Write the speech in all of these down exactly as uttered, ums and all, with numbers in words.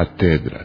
Katedra.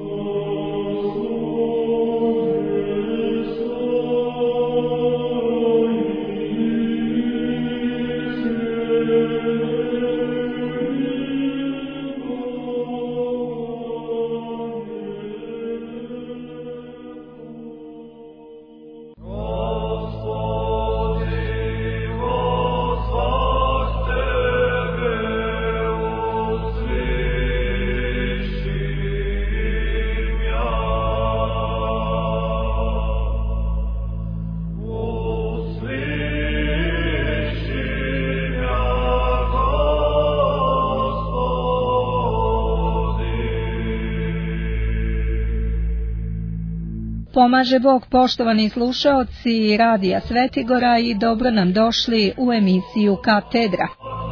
Pomaže Bog, poštovani slušaoci Radija Svetigora, i dobro nam došli u emisiju Katedra.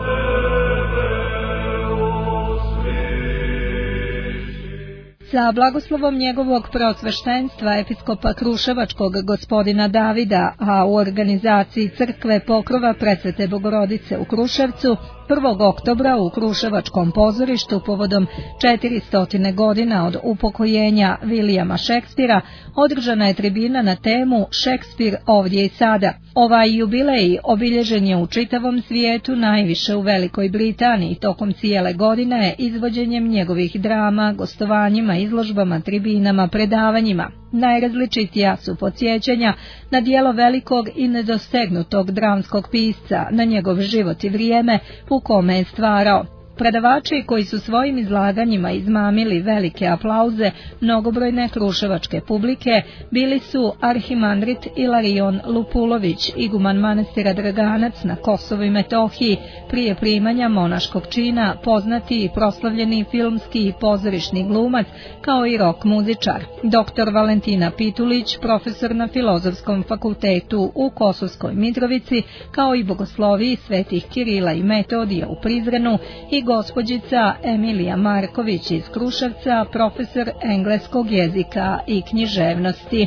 Sa blagoslovom njegovog preosveštenstva episkopa Kruševačkog gospodina Davida, a u organizaciji crkve Pokrova Presvete Bogorodice u Kruševcu, prvog oktobra u Kruševačkom pozorištu povodom četiristo godina od upokojenja Vilijama Šekspira održana je tribina na temu Šekspir ovdje i sada. Ovaj jubilej obilježen je u čitavom svijetu, najviše u Velikoj Britaniji, tokom cijele godine izvođenjem njegovih drama, gostovanjima, izložbama, tribinama, predavanjima. Najrazličitija su podsjećanja na djelo velikog i nedostegnutog dramskog pisca, na njegov život i vrijeme u kome je stvarao. Predavači koji su svojim izlaganjima izmamili velike aplauze mnogobrojne kruševačke publike bili su arhimandrit Ilarion Lupulović, iguman manastira Draganac na Kosovu i Metohiji, prije primanja monaškog čina, poznati i proslavljeni filmski i pozorišni glumac, kao i rok muzičar. Doktor Valentina Pitulić, profesor na Filozofskom fakultetu u Kosovskoj Mitrovici, kao i bogosloviji svetih Kirila i Metodija u Prizrenu, i gospođica Emilija Marković iz Kruševca, profesor engleskog jezika i književnosti.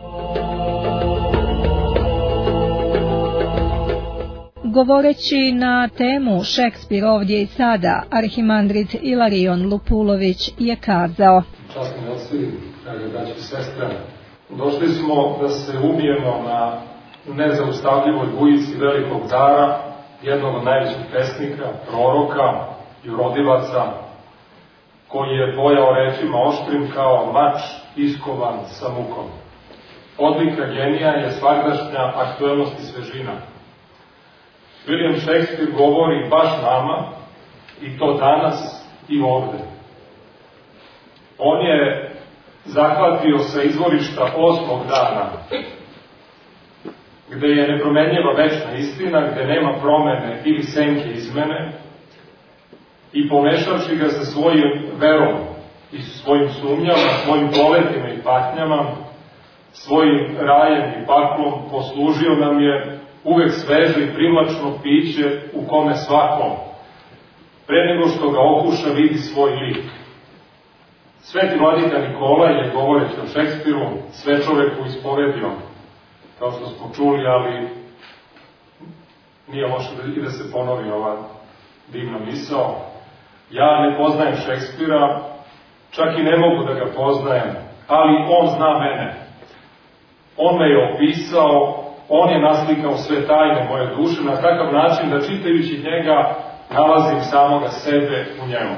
Govoreći na temu Šekspir ovdje i sada, arhimandrit Ilarion Lupulović je kazao: Časni oci, dragi braći i sestre, došli smo da se ubijemo na nezaustavljivoj bujici velikog dara, jednog od najvećih pesnika, proroka i urodilaca, koji je bojao rečima oštrim kao mač iskovan sa mukom. Odlika genija je svagdašnja aktuelnost i svežina. William Shakespeare govori baš nama, i to danas i ovde. On je zahvatio sa izvorišta osmog dana, gde je nepromenljiva večna istina, gde nema promene ili senke izmene, i pomešavši ga sa svojim verom i svojim sumnjama, svojim poletima i patnjama, svojim rajem i paklom, poslužio nam je uvek sveže i privlačno piće u kome svakom, pre nego što ga okuša, vidi svoj lik. Sveti vladika Nikola je, govoreći o Šekspiru, sve čoveku ispovedio, kao što smo čuli, ali nije loše i da se ponovi ova divna misao. Ja ne poznajem Šekspira, čak i ne mogu da ga poznajem, ali on zna mene. On me je opisao, on je naslikao sve tajne moje duše na takav način da čitajući njega nalazim samoga sebe u njemu.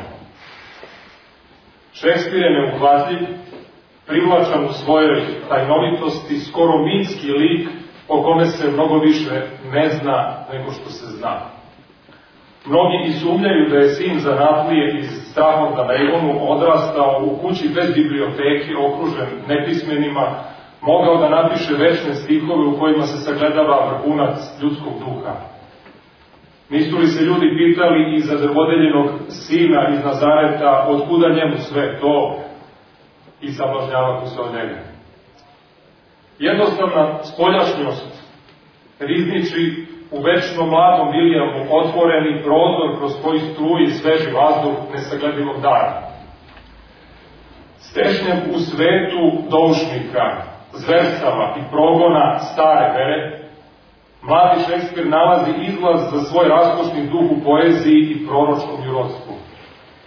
Šekspir je neuhvatljiv, privlačan u svojoj tajnovitosti, skoro mitski lik o kome se mnogo više ne zna nego što se zna. Mnogi i sumnjaju da je sin zanatlije iz Strahovda na Ivonu odrastao u kući bez biblioteke, okružen nepismenima, mogao da napiše večne stihove u kojima se sagledava vrhunac ljudskog duha. Nisu li se ljudi pitali i za drvodeljenog sina iz Nazareta, otkuda njemu sve to, i sablažnjavati se od njega? Jednostavna spoljašnjost rizniči u večno mladom Vilijamu otvoreni prozor kroz koji struji sveži vazduh nesagledivog dara. Stešnjem u svetu doušnika, zverstava i progona stare vere, mladi Šekspir nalazi izlaz za svoj raskošni duh u poeziji i proročkom jurodstvu.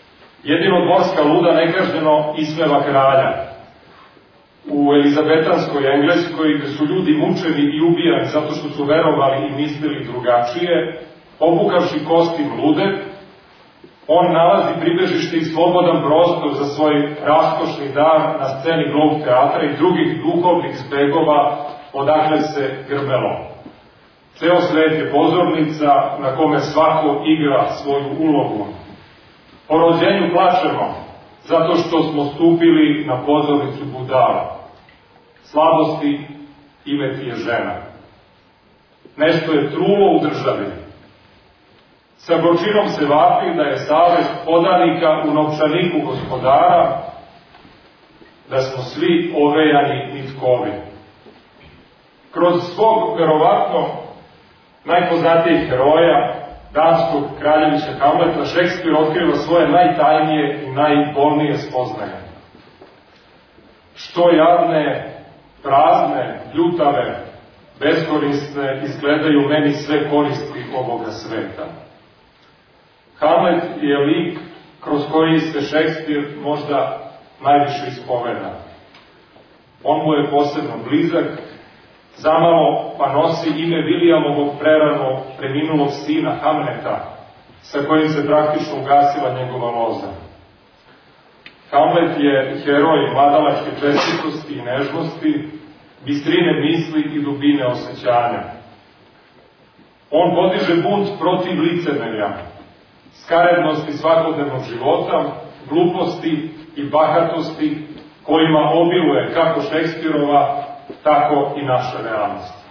Jedino dvorska luda nekažnjeno ismeva kralja. U elizabetanskoj Engleskoj, gde su ljudi mučeni i ubijani zato što su verovali i mislili drugačije, obukavši kostim lude, on nalazi pribežište i slobodan prostor za svoj raskošni dar na sceni Globe teatra i drugih duhovnih zbegova odakle se grmelo. Ceo svet je pozornica na kome svako igra svoju ulogu. Po rođenju plačemo zato što smo stupili na pozornicu budala. Slabosti ime ti je žena. Nešto je trulo u državi. Sa gorčinom se vapi da je savest podanika u novčaniku gospodara, da smo svi ovejani nitkovi. Kroz svog, verovatno, najpoznatijih heroja, danskog kraljevića Hamleta, Šekspir otkriva svoje najtajnije i najbolnije spoznaje. Što jadne, prazne, ljutave, beskorisne izgledaju meni sve koristi ovoga sveta. Hamlet je lik kroz koji se Šekspir možda najviše ispoveda. On mu je posebno blizak, zamalo pa nosi ime Williamovog prerano preminulog sina Hamleta, sa kojim se praktično ugasila njegova loza. Hamlet je heroj mladalačke čestitosti i nežnosti, bistrine misli i dubine osjećanja. On podiže bunt protiv licemerja, skarednosti svakodnevnog života, gluposti i bahatosti kojima obiluje kako Šekspirova, tako i naša realnost.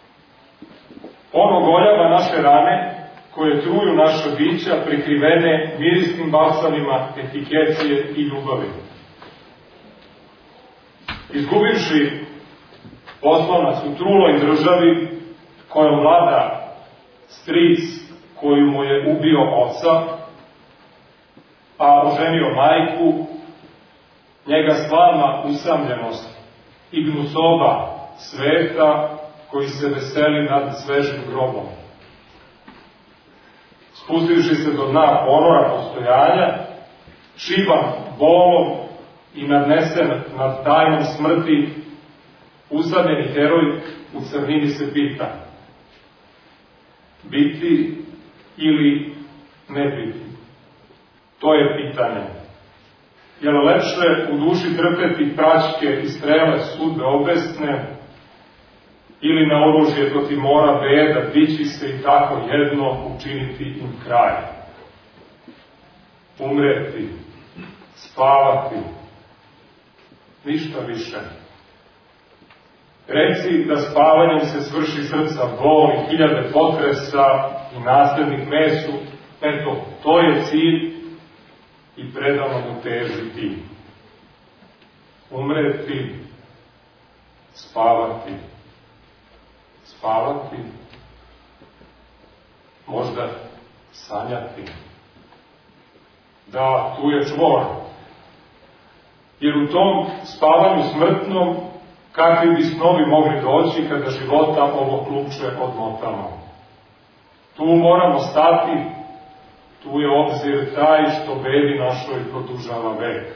On ogoljava naše rane koje truju naša bića prikrivene mirisnim balsamima etikecije i ljubavi. Izgubivši poslonac u truloj državi kojom vlada stric koju mu je ubio oca, a oženio majku, njega slavna usamljenost i gnusoba sveta koji se veseli nad svežim grobom. Spustivši se do dna ponora postojanja, šiban bolom i nadnesen nad tajnom smrti, usamljeni heroj u crnini se pita: biti ili ne biti? To je pitanje. Je li lepše u duši trpeti praćke i strele sudbe obesne, ili na oružje protiv mora beda dići se i tako jedno učiniti im kraj? Umreti, spavati, ništa više. Reci da spavanjem se svrši srca bol i hiljade potresa i naslednik mesu, eto, to je cilj i predano mu teži ti. Umreti, spavati, spavati, možda sanjati. Da, tu je čvor. Jer u tom spavanju smrtnom kakvi bi snovi mogli doći kada života ovo klupče odmotamo. Tu moramo stati, tu je obzir taj što bedi našoj produžava vek.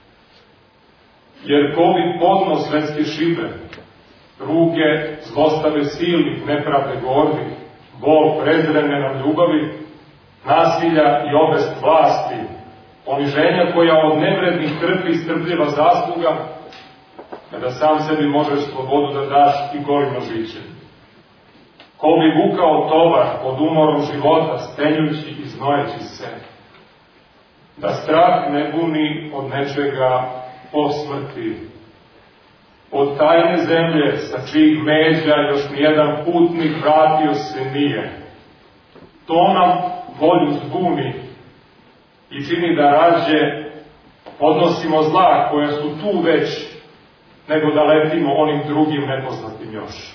Jer ko bi podno svetske šibe, ruge zlostave silnih, nepravde gordih, bol prezrene nam ljubavi, nasilja i obest vlasti, poniženja koja od nevrednih trpi strpljiva zasluga, kada sam sebi možeš slobodu da daš i golim nožićem. Ko bi vukao tovar pod umorom života, stenjući i znojeći se, da strah ne buni od nečega po smrti, od tajne zemlje sa čijih međa još nijedan putnik vratio se nije. To nam volju zbuni i čini da rađe odnosimo zla koje su tu već, nego da letimo onim drugim nepoznatim još.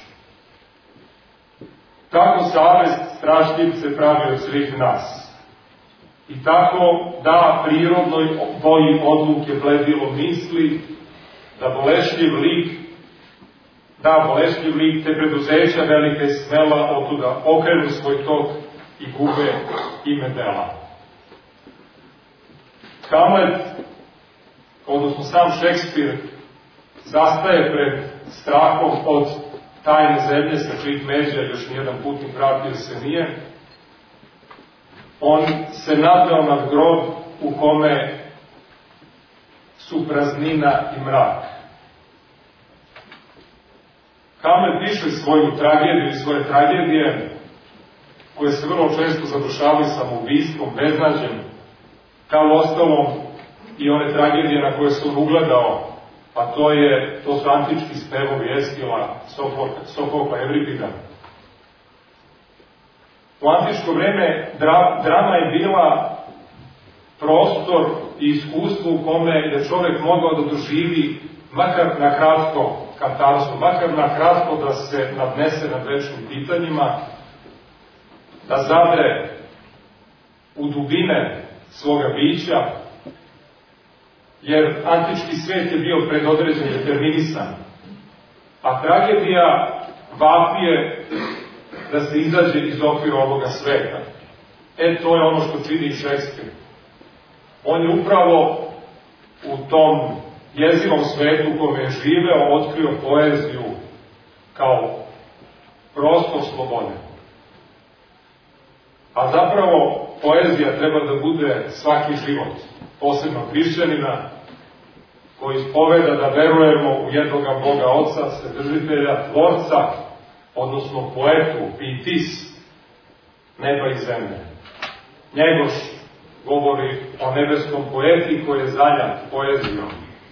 Tako savest strašljivce pravi od svih nas. I tako da prirodnoj boji odluke bledilo misli, da bolešljiv lik, da bolešljiv lik te preduzeća velike smela otuda okrenu svoj tok i gube ime dela. Hamlet, odnosno sam Šekspir, zastaje pred strahom od tajne zemlje sa čijih međa još nijedan putnik vratio se nije. On se nadveo nad grob u kome su praznina i mrak. Hamlet piše svoju tragediju i svoje tragedije, koje se vrlo često završavaju samoubistvom, beznađem, kao ostalom i one tragedije na koje se on ugledao, a to, je, to su antički spevovi Eskila, Sofokla, Evripida. U antičko vreme dra, drama je bila prostor i iskustvo u kome je čovek mogao da doživi makar na kratko katarzu, makar na kratko da se nadnese nad večnim pitanjima, da zadre u dubine svoga bića, jer antički svet je bio predodređen, determinisan, a tragedija vapije da se izađe iz okvira ovoga sveta. E, to je ono što čini i Šekspir. On je upravo u tom jezivom svetu u kome je živeo otkrio poeziju kao prostor slobode. A zapravo poezija treba da bude svaki život, posebno hrišćanina, koji ispoveda da verujemo u jednoga Boga Oca, Vседržitelja, Tvorca, odnosno poetu, pitis, neba i zemlje. Njegoš govori o nebeskom poeti koji je zanjat poezijom.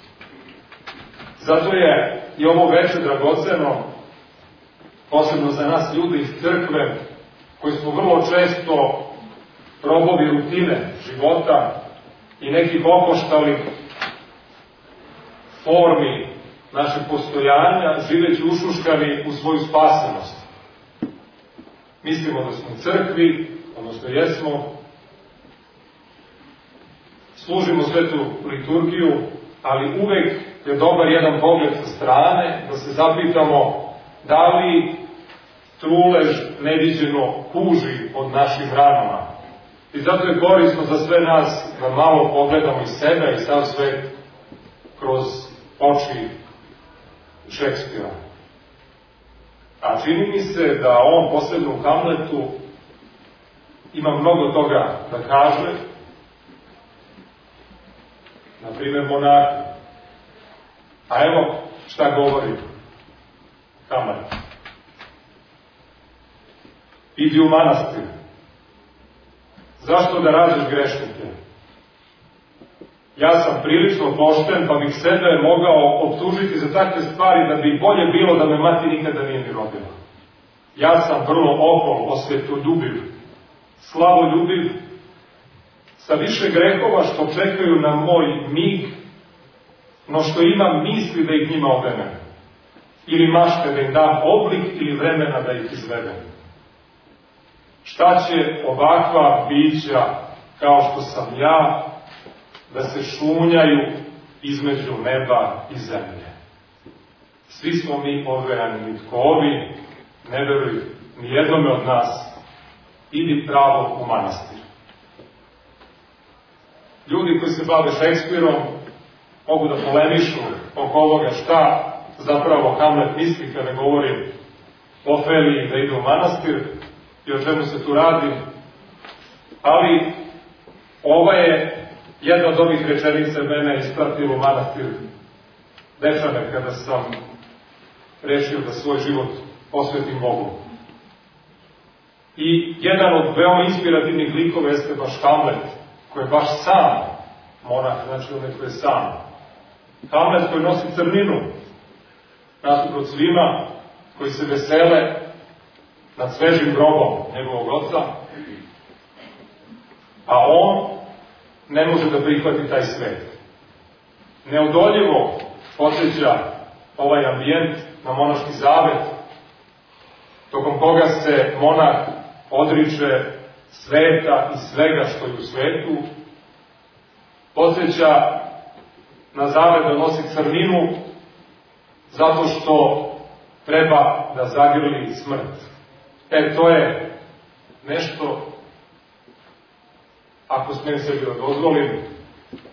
Zato je i ovo veče dragoceno, posebno za nas ljudi iz crkve, koji smo vrlo često robovi rutine života i nekih okoštalih formi našeg postojanja, živeći ušuškani u svoju spasenost. Mislimo da smo u crkvi, odnosno jesmo, služimo svetu liturgiju, ali uvek je dobar jedan pogled sa strane, da se zapitamo da li trulež neviđeno kuži pod našim ranama. I zato je korisno za sve nas da malo pogledamo i sebe i sav svet kroz oči Šekspira. A čini mi se da on, posebno u Hamletu, ima mnogo toga da kaže. Naprimjer, monarhi. A evo šta govori Hamlet. Idi u manastir. Zašto da rađeš grešnike? Ja sam prilično pošten, pa bih sebe mogao optužiti za takve stvari da bi bolje bilo da me mati nikada nije ni rodila. Ja sam vrlo ohol, osvetoljubiv, slavoljubiv, sa više grehova što čekaju na moj mig, no što imam misli da ih njima obenem. Ili mašte da im dam oblik ili vremena da ih izvedem. Šta će ovakva bića, kao što sam ja, da se šunjaju između neba i zemlje? Svi smo mi ovejani nitkovi, ne veruj ni jednome od nas, idi pravo u manastir. Ljudi koji se bave Šekspirom mogu da polemišu oko ovoga šta zapravo Hamlet misli kada govori o Ofeliji da ide u manastir i o čemu se tu radi, ali ova je jedna od ovih rečenica mene ispratila u manastir Dečane kada sam rešio da svoj život posvetim Bogu. I jedan od veoma inspirativnih likova jeste baš Hamlet, koji je baš sam monah, znači onaj koji je sam. Hamlet koji nosi crninu nasuprot svima koji se vesele nad svežim grobom njegovog oca, a on ne može da prihvati taj svet. Neodoljivo podsjeća ovaj ambijent na monaški zavet, tokom koga se monah odriče sveta i svega što je u svetu, podsjeća na zavet da nosi crninu zato što treba da zagrli smrt. E, to je nešto, ako smijem sebi da dozvolim,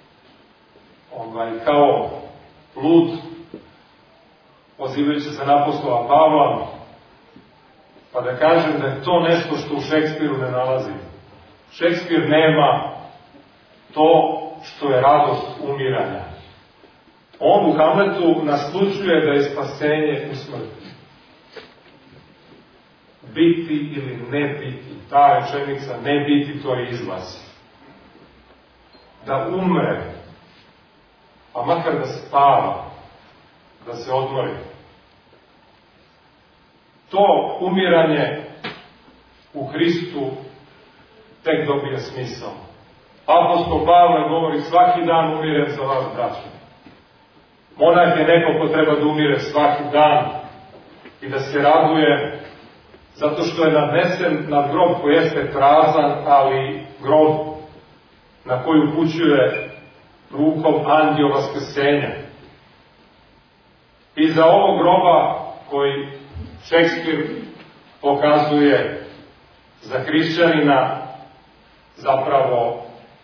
ovaj, kao lud, pozivajući se na apostola Pavla, pa da kažem da je to nešto što u Šekspiru ne nalazi. Šekspir nema to što je radost umiranja. On u Hamletu naslučuje da je spasenje u smrti. Biti ili ne biti, ta rečenica ne biti, to je izlaz. Da umre, pa makar da spava, da se odmori. To umiranje u Hristu tek dobije smisao. Apostol Pavle govori svaki dan umirem za vas, braćo. Monah je neko ko treba da umire svaki dan i da se raduje zato što je nadnesen nad grob koji jeste prazan, ali grob na koji upućuje rukom anđeo vaskrsenja. Iza ovog groba koji Šekspir pokazuje za hrišćanina zapravo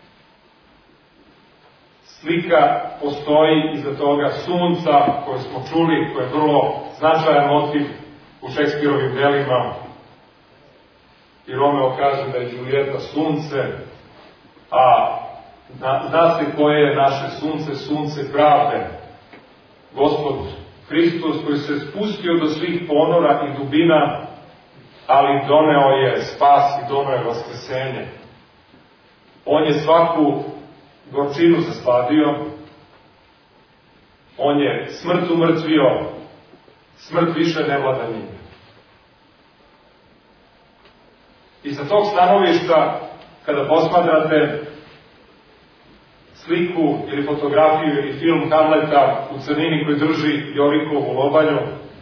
slika postoji iza toga sunca koje smo čuli, koje je vrlo značajan motiv u Šekspirovim delima. I Romeo kaže da je Đulijeta sunce, a zna se koje je naše sunce, sunce pravde. Gospod Hristos koji se spustio do svih ponora i dubina, ali doneo je spas i doneo je vaskrsenje. On je svaku gorčinu zasladio, on je smrt umrtvio, smrt više ne vlada njim. I sa tog stanovišta, kada posmatrate sliku ili fotografiju ili film Hamleta u crnini koji drži Jorikovu lobanju,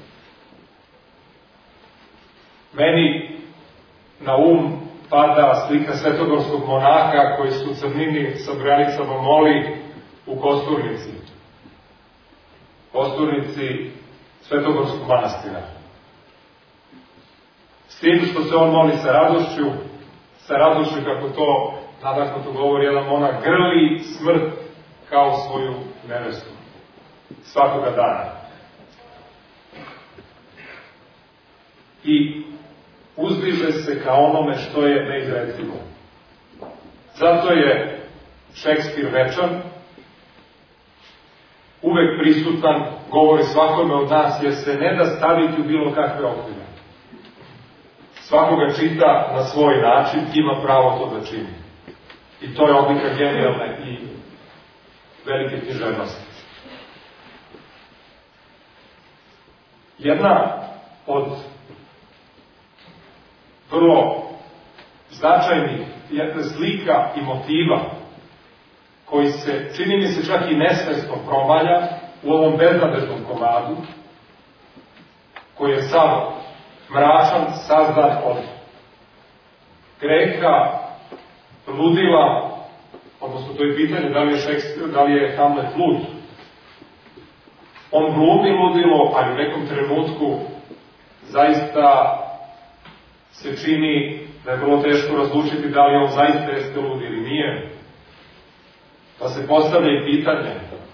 meni na um pada slika svetogorskog monaha koji su u crnini sa branicama moli u Kosturnici. Kosturnici Svetogorskog manastira. S tim što se on moli sa radošću, sa radošću kako to nadahnuto govori jedan monah, grli smrt kao svoju nevestu. Svakoga dana. I uzdiže se ka onome što je neizrecivo. Zato je Šekspir večan, uvek prisutan, govori svakome od nas, jer se ne da staviti u bilo kakve okvire. Svakoga čita na svoj način, ima pravo to da čini. I to je odlika genijalne i velike književnosti. Jedna od vrlo značajnih slika i motiva koji se, čini mi se, čak i nesvesno promalja u ovom beznadežnom komadu, koji je sav mračan, sazdan od greha, ludila, odnosno to je pitanje da li je Šekspir, da li je Hamlet lud. On glumi ludilo, ali u nekom trenutku zaista se čini da je vrlo teško razlučiti da li on zaista jeste lud ili nije. Pa se postavlja i pitanje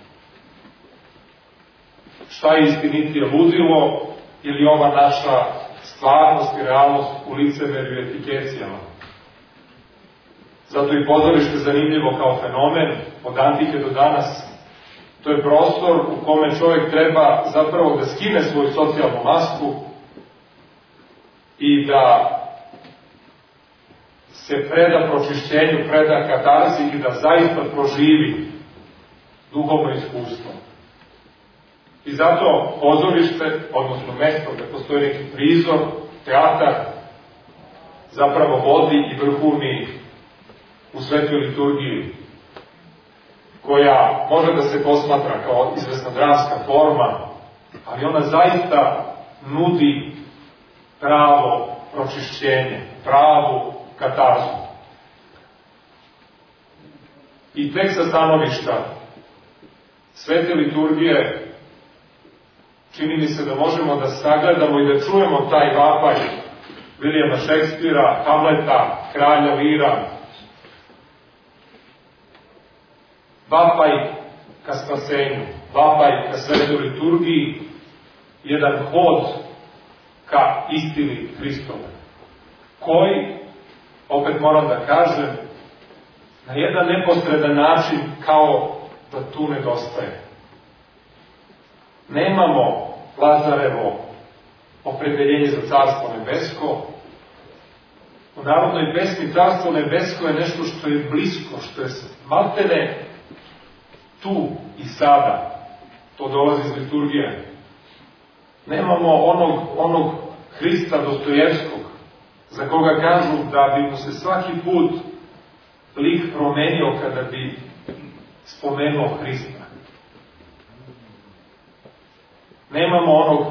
šta je istinitije, ludilo ili ova naša stvarnost i realnost u licemerju i etikecijama. Zato i pozorište zanimljivo kao fenomen od antike do danas. To je prostor u kome čovjek treba zapravo da skine svoju socijalnu masku i da se preda pročišćenju, preda katarzi i da zaista proživi duhovno iskustvo. I zato pozorište, odnosno mesto gde postoji neki prizor, teatar, zapravo vodi i vrhuni u svetoj liturgiji, koja može da se posmatra kao izvesna dramska forma, ali ona zaista nudi pravo pročišćenje, pravu katarzu. I tek sa stanovišta svete liturgije čini mi se da možemo da sagledamo i da čujemo taj vapaj Vilijama Šekspira, Hamleta, kralja Lira, vapaj ka spasenju, vapaj ka svetoj liturgiji, jedan hod ka istini Hristove, koji, opet moram da kažem, na jedan neposredan način kao da tu nedostaje. Nemamo Lazarevo opredeljenje za Carstvo nebesko. U narodnoj pesmi Carstvo nebesko je nešto što je blisko, što je maltene tu i sada. To dolazi iz liturgije. Nemamo onog, onog Hrista Dostojevskog, za koga kažu da bi mu se svaki put lik promenio kada bi spomenuo Hrista. Nemamo onog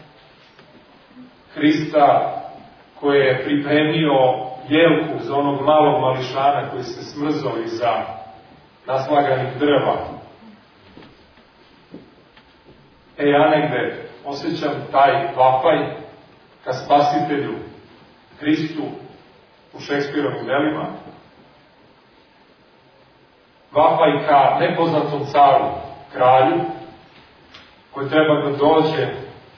Hrista koji je pripremio jelku za onog malog mališana koji se smrzao iza naslaganih drva. E, ja negde osjećam taj vapaj ka spasitelju Hristu u Šekspirovim delima, vapaj ka nepoznatom caru, kralju, koji treba da dođe,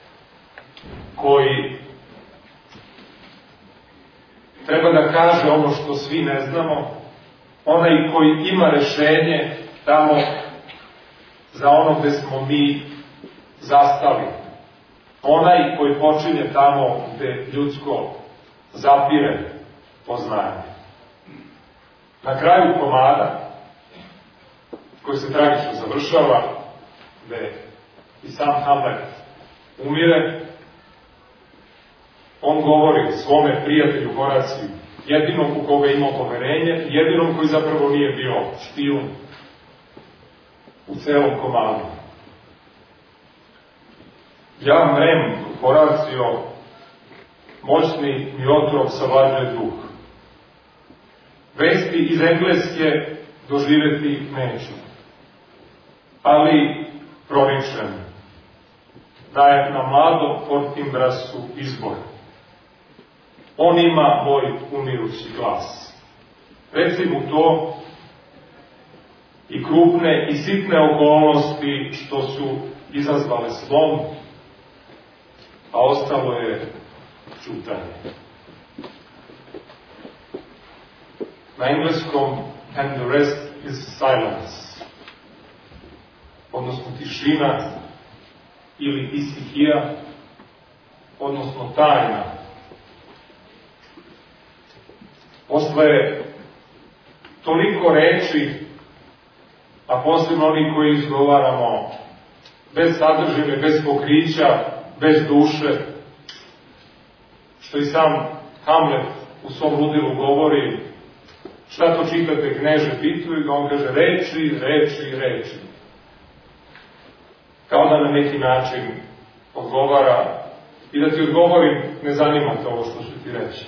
koji treba da kaže ono što svi ne znamo, onaj koji ima rešenje tamo za ono gde smo mi zastali, onaj koji počinje tamo gde ljudsko zapire poznanje. Na kraju komada, koji se tragično završava, gde i sam Hamlet umire, on govori svome prijatelju Horaciju, jedinom u koga imao poverenje, jedinom koji zapravo nije bio špijun u celom komadu. Ja mrem, Horacio, moćni mi otrov savlađuje duh. Vesti iz Engleske doživeti neću, ali proričem da je na mladom Fortinbrasu izbor. On ima moj umirući glas. Reci mu to i krupne i sitne okolnosti što su izazvale slom, a ostalo je čutanje. Na engleskom and the rest is silence, odnosno tišina ili isihija, odnosno tajna. Posle toliko reči, a posebno oni koji izgovaramo bez sadržine, bez pokrića, bez duše, što i sam Hamlet u svom ludilu govori, šta to čitate, kneže, pituju ga, on kaže reči, reči, reči. Kao da na neki način odgovara i da ti odgovorim, ne zanima te ovo što ću ti reći.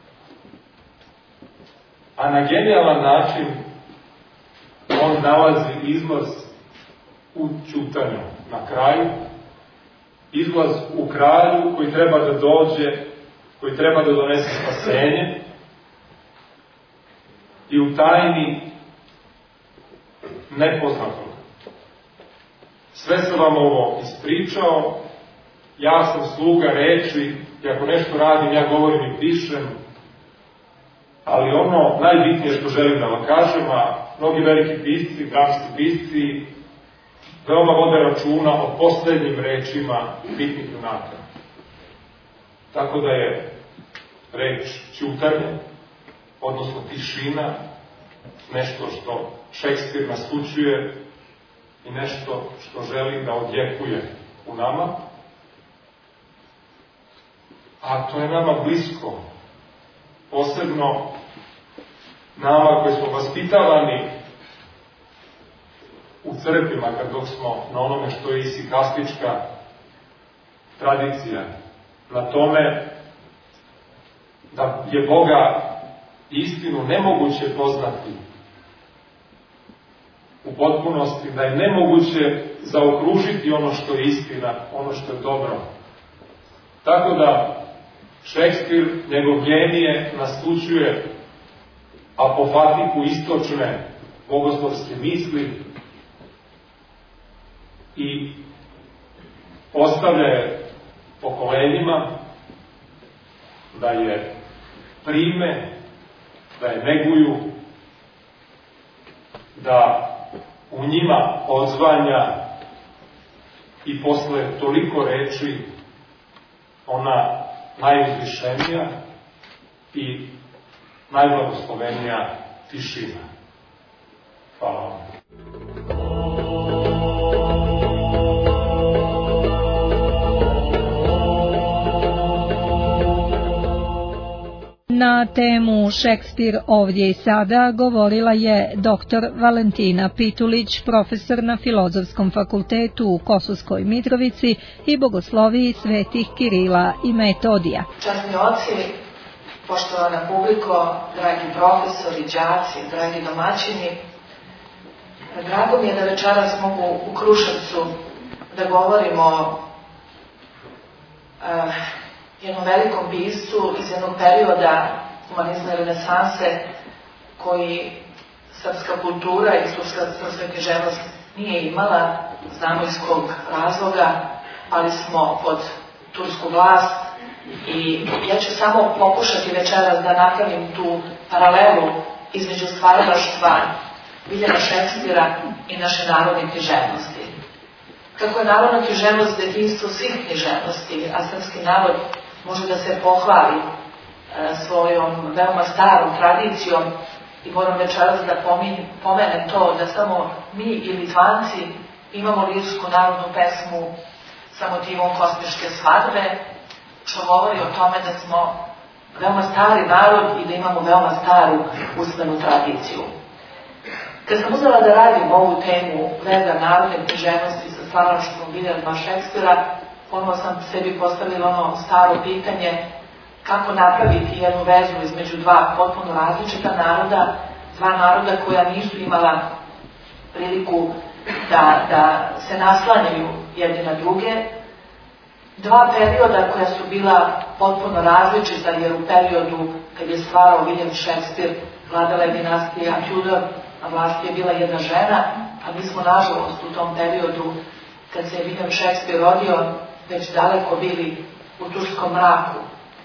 A na genijalan način on nalazi izlaz u ćutanju na kraju, izlaz u kralju koji treba da dođe, koji treba da donese spasenje i u tajni nepoznatog. Sve sam vam ovo ispričao, ja sam sluga reči i ako nešto radim, ja govorim i pišem, ali ono najbitnije što želim da vam kažem, a mnogi veliki pisci, dramski pisci, veoma vode računa o poslednjim rečima bitnih junaka. Tako da je reč ćutanje, odnosno tišina, nešto što Šekspir naslućuje i nešto što želi da odjekuje u nama, a to je nama blisko, posebno nama koji smo vaspitavani u crkvima, kad dok smo na onome što je isikastička tradicija, na tome da je Boga istinu nemoguće poznati u potpunosti, da je nemoguće zaokružiti ono što je istina, ono što je dobro. Tako da Šekspir, njegov genije, naslućuje apofatiku istočne bogoslovske misli i ostavlja je pokolenjima da je prime, da je neguju, da u njima odzvanja i posle toliko reči ona najuzvišenija i najblagoslovenija tišina. Hvala vam. Na temu Šekspir ovdje i sada govorila je doktor Valentina Pitulić, profesor na Filozofskom fakultetu u Kosovskoj Mitrovici i bogosloviji svetih Kirila i Metodija. Časni oci, poštovana publiko, dragi profesori, đaci, dragi domaćini, drago mi je da večeras mogu u Kruševcu da govorimo o uh, jednom velikom piscu iz jednog perioda humanizma i renesanse koji srpska kultura i srpska književnost nije imala, znamo iz kog razloga, ali smo pod tursku vlast i ja ću samo pokušati večeras da napravim tu paralelu između stvaralaštva Viljama Šekspira i naše narodne književnosti. Kako je narodna književnost detinjstvo svih književnosti, a srpski narod može da se pohvali e, svojom veoma starom tradicijom i moram večeras da pomenem to da samo mi i Litvanci imamo lirsku narodnu pesmu sa motivom kosmičke svadbe, što govori o tome da smo veoma stari narod i da imamo veoma staru usmenu tradiciju. Kad sam uzela da radim ovu temu veza narodne književnosti sa stvaralaštvom Viljama Šekspira, ponovo sam sebi postavila ono staro pitanje kako napraviti jednu vezu između dva potpuno različita naroda, dva naroda koja nisu imala priliku da, da se naslanjaju jedni na druge, dva perioda koja su bila potpuno različita, jer u periodu kad je stvarao William Shakespeare vladala je dinastija Tudor, na vlasti je bila jedna žena, a mi smo nažalost u tom periodu kad se je William Shakespeare rodio već daleko bili u turskom mraku.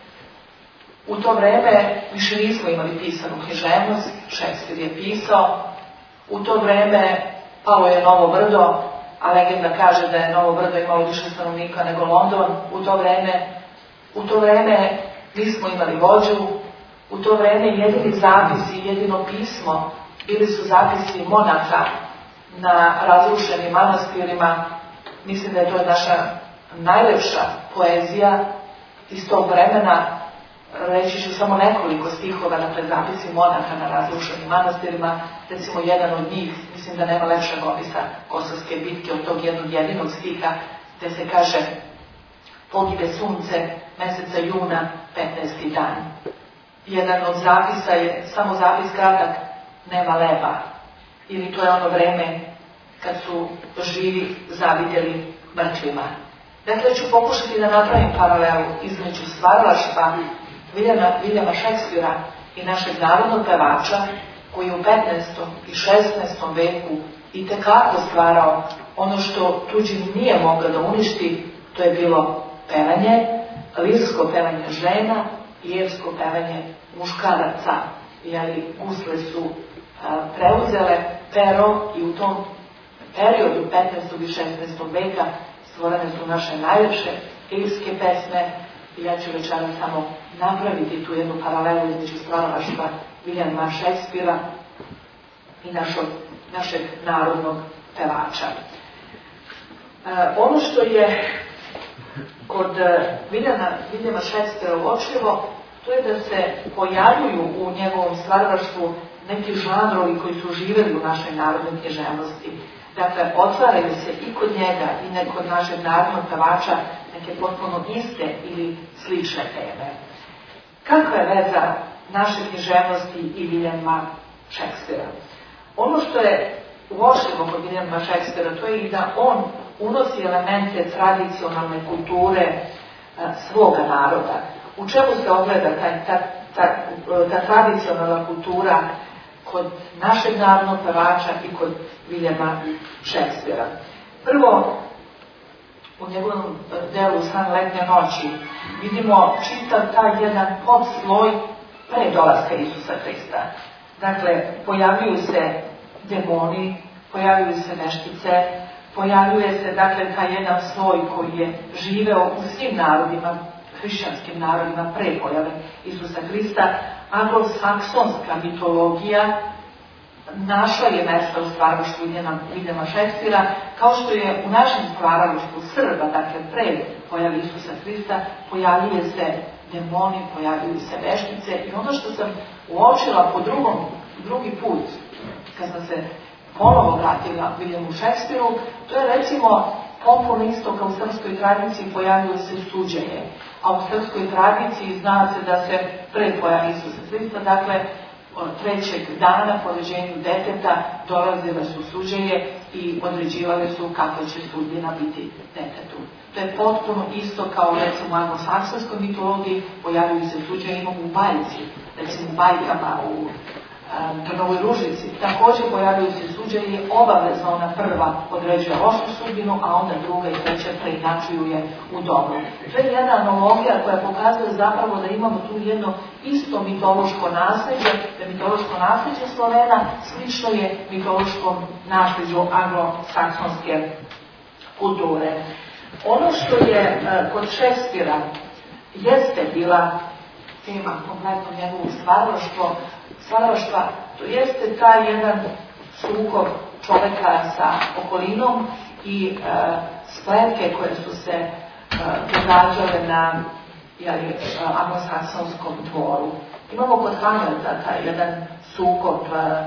U to vreme više nismo imali pisanu književnost, Shakespeare je pisao, u to vreme palo je Novo Brdo, a legenda kaže da je Novo Brdo imalo više stanovnika nego London. U to vreme, u to vreme nismo imali vođu, u to vreme jedini zapisi, jedino pismo bili su zapisi monaha na razrušenim manastirima. Mislim da je to naša najlepša poezija iz tog vremena. Reći ću samo nekoliko stihova, dakle zapisi monaha na razrušenim manastirima, recimo jedan od njih, mislim da nema lepšeg opisa Kosovske bitke od tog jednog jedinog stiha, gde se kaže: pogibe sunce, meseca juna, petnaesti dan. Jedan od zapisa je samo zapis kratak: nema leba. Ili to je ono vreme kad su živi zavidjeli mrtvima. Dakle, ću pokušati da napravim paralelu između stvaralaštva Viljama Šekspira i našeg narodnog pevača, koji u petnaestom i šesnaestom veku itekako stvarao ono što tuđin nije mogao da uništi. To je bilo pevanje, lirsko pevanje žena, pjevsko pevanje muškaraca. Jeli, gusle su a, preuzele pero i u tom periodu petnaestog i šesnaestog veka stvorene su naše najlepše lirske pesme. I ja ću večeras samo napraviti tu jednu paralelu između stvaralaštva Viljama Šekspira i našog, našeg narodnog pevača. E, ono što je kod Viljama, Viljama Šekspira uočljivo, to je da se pojavljuju u njegovom stvaralaštvu neki žanrovi koji su živjeli u našoj narodnoj književnosti. Dakle, otvaraju se i kod njega i ne kod našeg narodnog pevača neke potpuno iste ili slične teme. Kakva je veza naše književnosti i Viljama Šekspira? Ono što je uočljivo kod Viljama Šekspira, to je i da on unosi elemente tradicionalne kulture a, svoga naroda. U čemu se ogleda ta, ta, ta, ta tradicionalna kultura kod našeg narodnog pevača i kod Viljama Šekspira? Prvo, u njegovom delu San letnje noći vidimo čitav taj jedan podsloj pre dolaska Isusa Hrista. Dakle, pojavljuju se demoni, pojavljuju se veštice, pojavljuje se dakle taj jedan sloj koji je živeo u svim narodima, hrišćanskim narodima pre pojave Isusa Hrista. Anglosaksonska mitologija našla je mesta u stvaralaštvu Viljama Šekspira, kao što je u našem stvaralaštvu Srba, dakle pre pojave Isusa Hrista, pojavljuje se demoni, pojavljuju se veštice. I ono što sam uočila po drugom, drugi put, kad sam se ponovo vratila Viljamu Šekspiru, to je recimo potpuno isto kao u srpskoj tradiciji pojavljuje se suđenje. A u srpskoj tradiciji zna se da se pre pojave Isusa Hrista, dakle od trećeg dana po rođenju deteta dolazile su suđenje i određivale su kakva će sudbina biti detetu. To je potpuno isto kao recimo u anglosaksonskoj mitologiji, pojavljuju se suđenje, imamo u bajci, recimo u bajkama, u um, Trnovoj ružici, također pojavljuju se suđenje, obavezno ona prva određuje lošu sudbinu, a onda druga i treća preinačuju je u dobru. To je jedna analogija koja pokazuje zapravo da imamo tu jedno isto mitološko nasljeđe, da mitološko nasljeđe Slovena slično je mitološkom nasljeđu anglosaksonske kulture. Ono što je e, kod Šekspira jeste bila tema kompletno njegovog stvaralaštva, to jeste taj jedan sukob čoveka sa okolinom i e, spletke koje su se e, događale na jeli, anglosaksonskom dvoru. Imamo kod Hamleta taj jedan sukob e,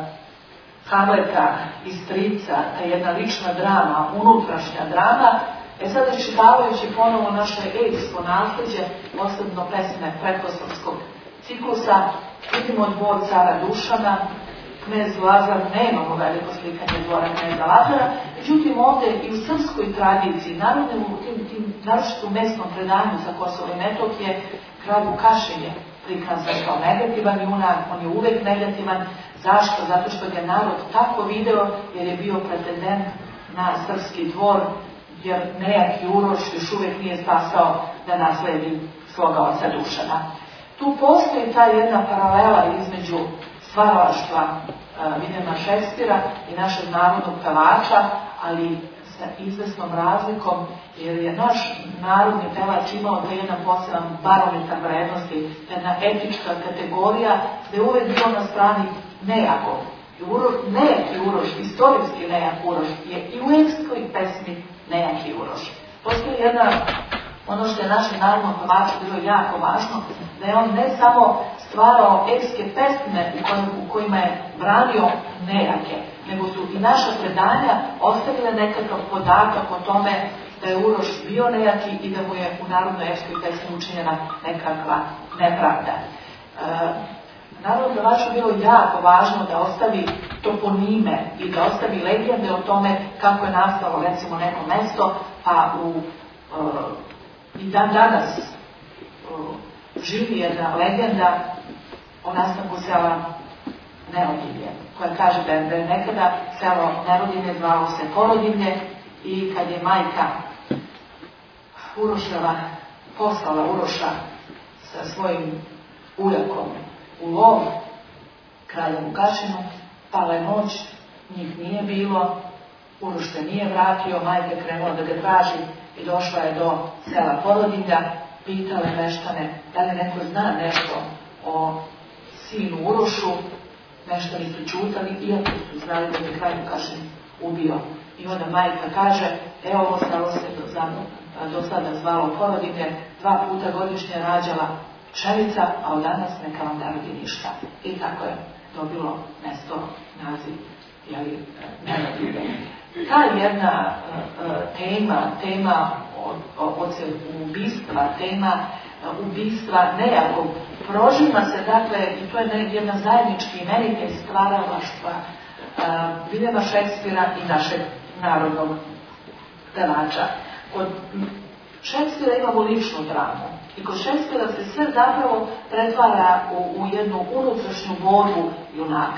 Hamleta i strica, ta jedna lična drama, unutrašnja drama. E sada, čitavajući ponovo naše epsko nasljeđe, posebno pesme pretposlovskog ciklusa, vidimo dvor cara Dušana, knez Lazar, nemamo veliko slikanje dvora kneza Lazara, međutim ovdje i u srpskoj tradiciji, naravno u tim, tim naročito u mesnom predanju za Kosovo i Metohije, kralj Vukašin je prikazan kao negativan junak, on je uvek negativan. Zašto? Zato što ga narod tako video, jer je bio pretendent na srpski dvor, jer nejaki Uroš još uvijek nije stasao da nasledi svoga oca Dušana. Tu postoji ta jedna paralela između stvaralaštva uh, Viljama Šekspira i našeg narodnog pevača, ali sa izvesnom razlikom, jer je naš narodni pevač imao taj jedan poseban barometar vrednosti, jedna etička kategorija, da je uvek bio na strani nejakog. Uroš, nejaki Uroš, istorijski nejak Uroš, je i u epskoj pesmi nejaki Uroš. Postoji jedna, ono što je našem narodnom pevaču bilo jako važno, da je on ne samo stvarao epske pesme u, kojim, u kojima je branio nejake, nego su i naša predanja ostavile nekakav podatak o tome da je Uroš bio nejaki i da mu je u narodnoj epskoj pesmi učinjena nekakva nepravda. E, Narodnom pevaču bilo jako važno da ostavi toponime i da ostavi legende o tome kako je nastalo recimo neko mesto, pa u, uh, i dan danas uh, živi jedna legenda o nastanku sela Nerodinje, koja kaže da je, da je nekada selo Nerodinje zvalo se Porodinje i kad je majka Uroševa poslala Uroša sa svojim ujakom u lov kralja Vukašinu, pala je noć, njih nije bilo, Uroš se nije vratio, majka je krenula da ga traži i došla je do sela Porodinja, pitala je meštane da li neko zna nešto o sinu Urošu, meštani su čutali, iako su znali da je kralj Vukašin ubio. I onda majka kaže, evo ovo selo se do, do sada zvalo Porodinje, dva puta godišnje rađala pšenica, a od danas neka vam ne rodi ništa. I tako je dobilo mesto, naziv, jeli, Nerodinje. Ta jedna uh, tema, tema od ubistva, tema uh, ubistva nejakog, prožima se, dakle, i to je jedna zajednički imenitelj stvaralaštva uh, Viljama Šekspira i našeg narodnog pevača. Kod Šekspira imamo ličnu dramu. I kod Šekspira se sve zapravo pretvara u, u jednu unutrašnju borbu junaka.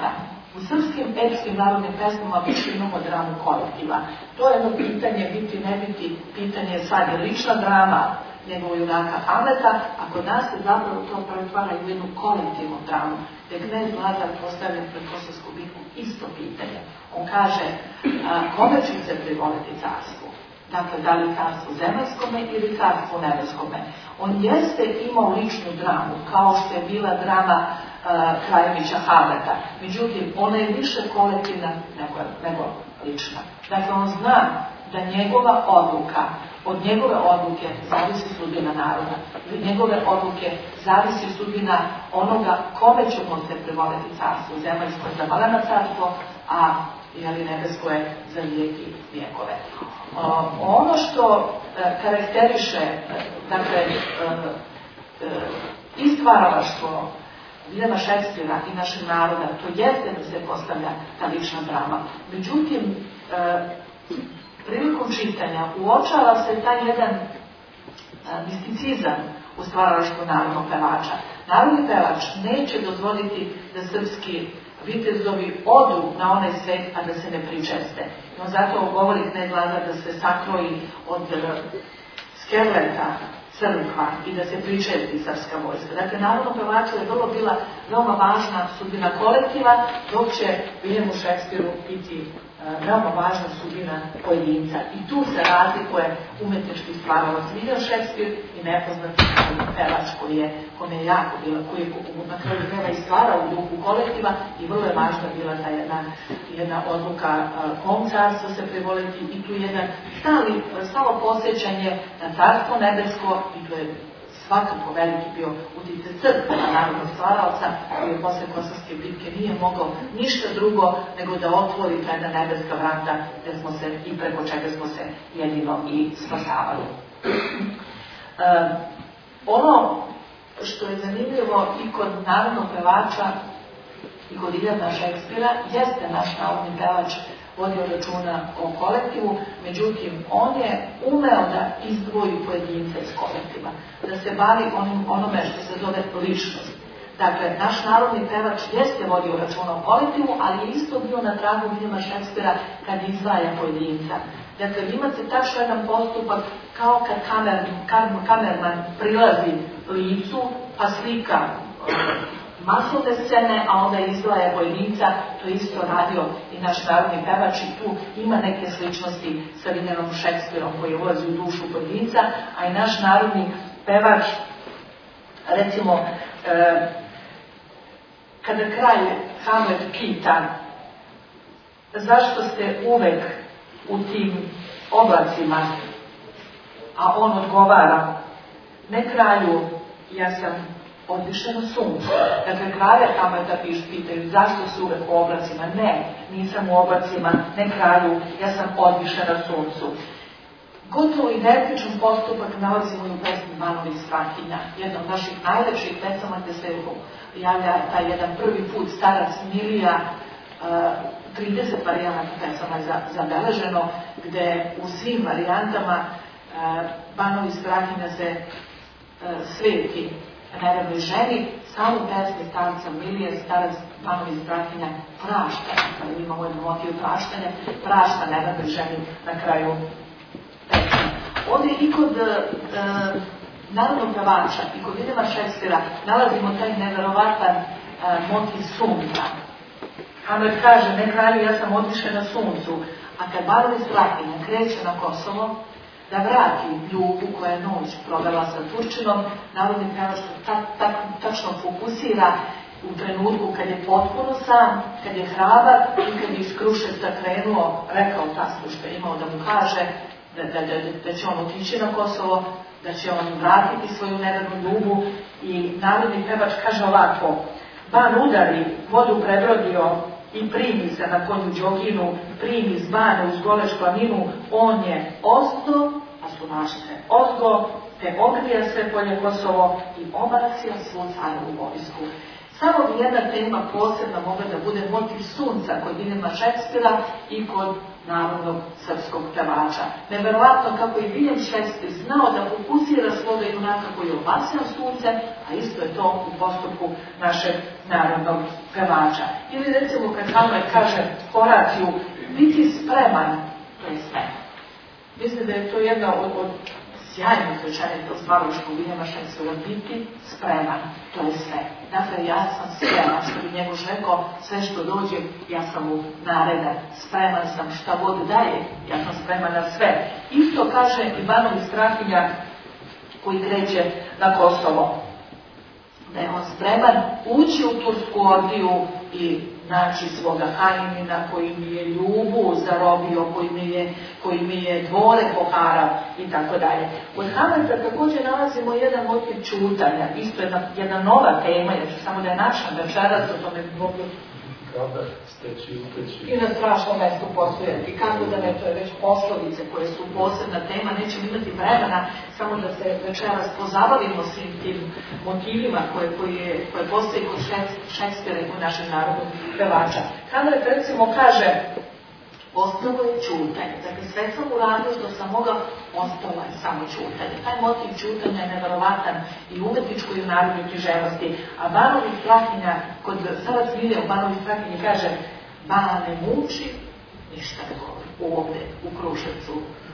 U srpskim epskim narodnim pesmama više imamo dramu kolektiva. To je jedno pitanje, biti, ne biti, pitanje sad je lična drama njegovog junaka Hamleta, a kod nas se zapravo to pretvara u jednu kolektivnu dramu, gdje knez Lazar postavlja pred Kosovsku bitku isto pitanje. On kaže, a, kome ću se privoliti carstvu? Dakle, da li carstvu zemaljskome ili carstvu nebeskome? On jeste imao ličnu dramu, kao što je bila drama uh, Krajevića Hamleta. Međutim, ona je više kolektivna nego, nego lična. Dakle, on zna da njegova odluka, od njegove odluke zavisi sudbina naroda. Od njegove odluke zavisi sudbina onoga kome ćemo se privoliti carstvu. Zemaljsko je za malena carstvo, a jeli nebesko je za vijeki vijekove. Uh, ono što uh, karakteriše uh, dakle, uh, uh, i stvaralaštvo Viljama Šekspira i našeg naroda, to jeste da se postavlja ta lična drama. Međutim, uh, prilikom čitanja uočava se taj jedan uh, misticizam u stvaralaštvu narodnog pevača. Narodni pevač neće dozvoliti da srpski vitezovi odu na onaj svet, a da se ne pričeste. I on zato govori knez Lazar da se sakroji od skeleta crkva i da se pričesti srpska vojska. Dakle, narodnom pevaču je vrlo bila veoma važna sudbina kolektiva, dok će Viljemu Šekspiru biti uh, veoma važna sudbina pojedinca. I tu se razlikuje umetnički stvaralac Viljem Šekspir i nepoznati pevač koji je, koji je jako bila, koji je na kraju krajeva i stvarao u duhu kolektiva i vrlo je važna bila ta jedna, jedna odluka uh, kom carstvo se privoliti i tu jedan stali, stalo posjećanje na carstvo nebesko i tu je svakako veliki bio utjecaj crkve na narodnog stvaralca koji je posle Kosovske bitke nije mogao ništa drugo nego da otvori ta jedna nebeska vrata gde smo se i preko čega smo se jedino i spasavali. Um, ono što je zanimljivo i kod narodnog pevača i kod Viljama Šekspira jeste naš narodni pevač vodio računa o kolektivu, međutim, on je umeo da izdvoji pojedince iz kolektiva, da se bavi onim, onome što se zove ličnost. Dakle, naš narodni pevač jeste vodio računa o kolektivu, ali je isto bio na tragu Viljama Šekspira kad izdvaja pojedinca. Dakle, vi imate tačno jedan postupak kao kad kamer, kamer, kamerman prilazi licu, pa slika masovne scene, a onda izdvaja pojedinca, to je isto radio i naš narodni pevač i tu ima neke sličnosti sa Viljanom Šekspirom koji ulazi u dušu pojedinca, a i naš narodni pevač, recimo, e, kada kralj Hamlet pita zašto ste uvek u tim oblacima, a on odgovara, ne kralju, ja sam odvišeno sunce. Dakle, kralja Hamleta pitaju zašto su uvek u oblacima. Ne, nisam u oblacima, ne kralju, ja sam odvišena suncu. Gotovo identičan postupak nalazimo i u pesmi Banovi Strahinja, jedna od naših najlepših pesama gde se javlja taj jedan prvi put starac Milija, trideset varijanta pesama je zabeleženo, gde u svim varijantama Banovi Strahinja se sveti neravnoj ženi, samo u pesmi starca Milije, starac Banovi Strahinja prašta, dakle imamo jedan motiv praštanja, prašta neravnoj ženi na kraju pesme. Ovdje i kod e, narodnog pevača i kod Viljama Šekspira nalazimo taj neverovatan e, motiv sunca. Hamlet kaže, ne kralju, ja sam odvišen na suncu, a kad Banovi Strahinja kreće na Kosovo, da vrati Ljubu koja je noć provela sa Turčinom, narodni pevač ta, ta, tačno fokusira u trenutku kad je potpuno sam, kad je hrabar i kad je iz Kruševca krenuo, rekao tastu što je imao da mu kaže da, da, da, da će on otići na Kosovo, da će on vratiti svoju nevernu Ljubu i narodni pevač kaže ovako, ban udari, vodu prebrodio i primi se na konju Đoginu, primi z bane uz Goleš planinu, on je ozdo, a su naše ozgo, te ogrija sve polje Kosovo i obacija svu carovu vojsku. Samo bi jedna tema posebna mogla da bude motiv sunca kod Viljama Šekspira i kod narodnog srpskog pevača. Neverovatno kako je William Shakespeare znao da fokusira svoga junaka koji je obasjan suncem, a isto je to u postupku našeg narodnog pevača. Ili recimo kad Hamlet kaže Horatiju, biti spreman, to je sve. Mislim da je to jedna od, od sjajnih rečenica od stvaralačkog Williama Shakespearea, biti spreman, to je sve. Dakle, ja sam spreman, što bi njegov rekao, sve što dođe, ja sam mu naredan, spreman sam šta god daje, ja sam spreman na sve. Isto kaže Ivanović Strahinja koji kreće na Kosovo, da je on spreman ući u tursku ordiju i naći svoga Hanimina koji mi je ljubu zarobio, koji mi je, koji mi je dvore poharao i tako dalje. Od Hamleta također nalazimo jedan motiv čutanja, isto jedna, jedna nova tema, jer ću samo da je naša večeras, o tome bi mogli kada steći uteći. I na strašnom mestu postojati. Kako da ne, to je već poslovice koje su posebna tema, nećemo imati vremena samo da se večeras pozabavimo svim tim motivima koje, koje, koje postoje kod Šekspira i kod našeg narodnog pevača. Hamlet recimo kaže, ostalo je čutanje. Dakle, sve sam uradio što sam mogao, ostalo je samo čutanje. Taj motiv čutanja je neverovatan i u umetničkoj i u narodnoj književnosti. A Banović Strahinja, kod Sava Cvilje u Banović Strahinji kaže, Bane muči, ništa ne govori. Ovde, u Kruševcu,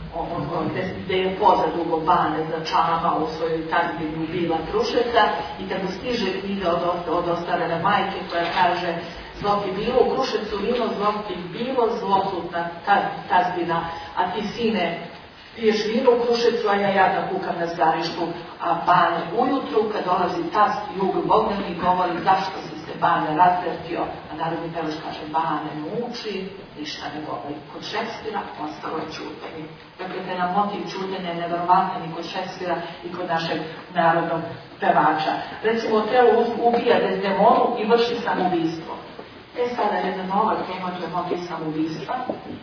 gde je pozadugo Bane za Čama u svojoj tadbini bila Kruševca i kad mu stiže knjiga od, od ostarele majke koja kaže zlo ti bilo u Kruševcu vino, zlo ti bilo zlosutna tazbina, a ti sine piješ vino u Kruševcu, a ja jadna kukam na zgarištu, a Bane ujutru kad dolazi tast jug Bogdani govori zašto si se Bane razvrtio, a narodni pevač kaže Bane muči, ništa ne govori. Kod Šekspira ostalo je čutanje. Dakle, te nam motiv čutanja je neverovatan i kod Šekspira i kod našeg narodnog pevača. Recimo, Otelo ubija Dezdemonu i vrši samoubistvo. E sada jedna nova tema, to je motiv samoubistva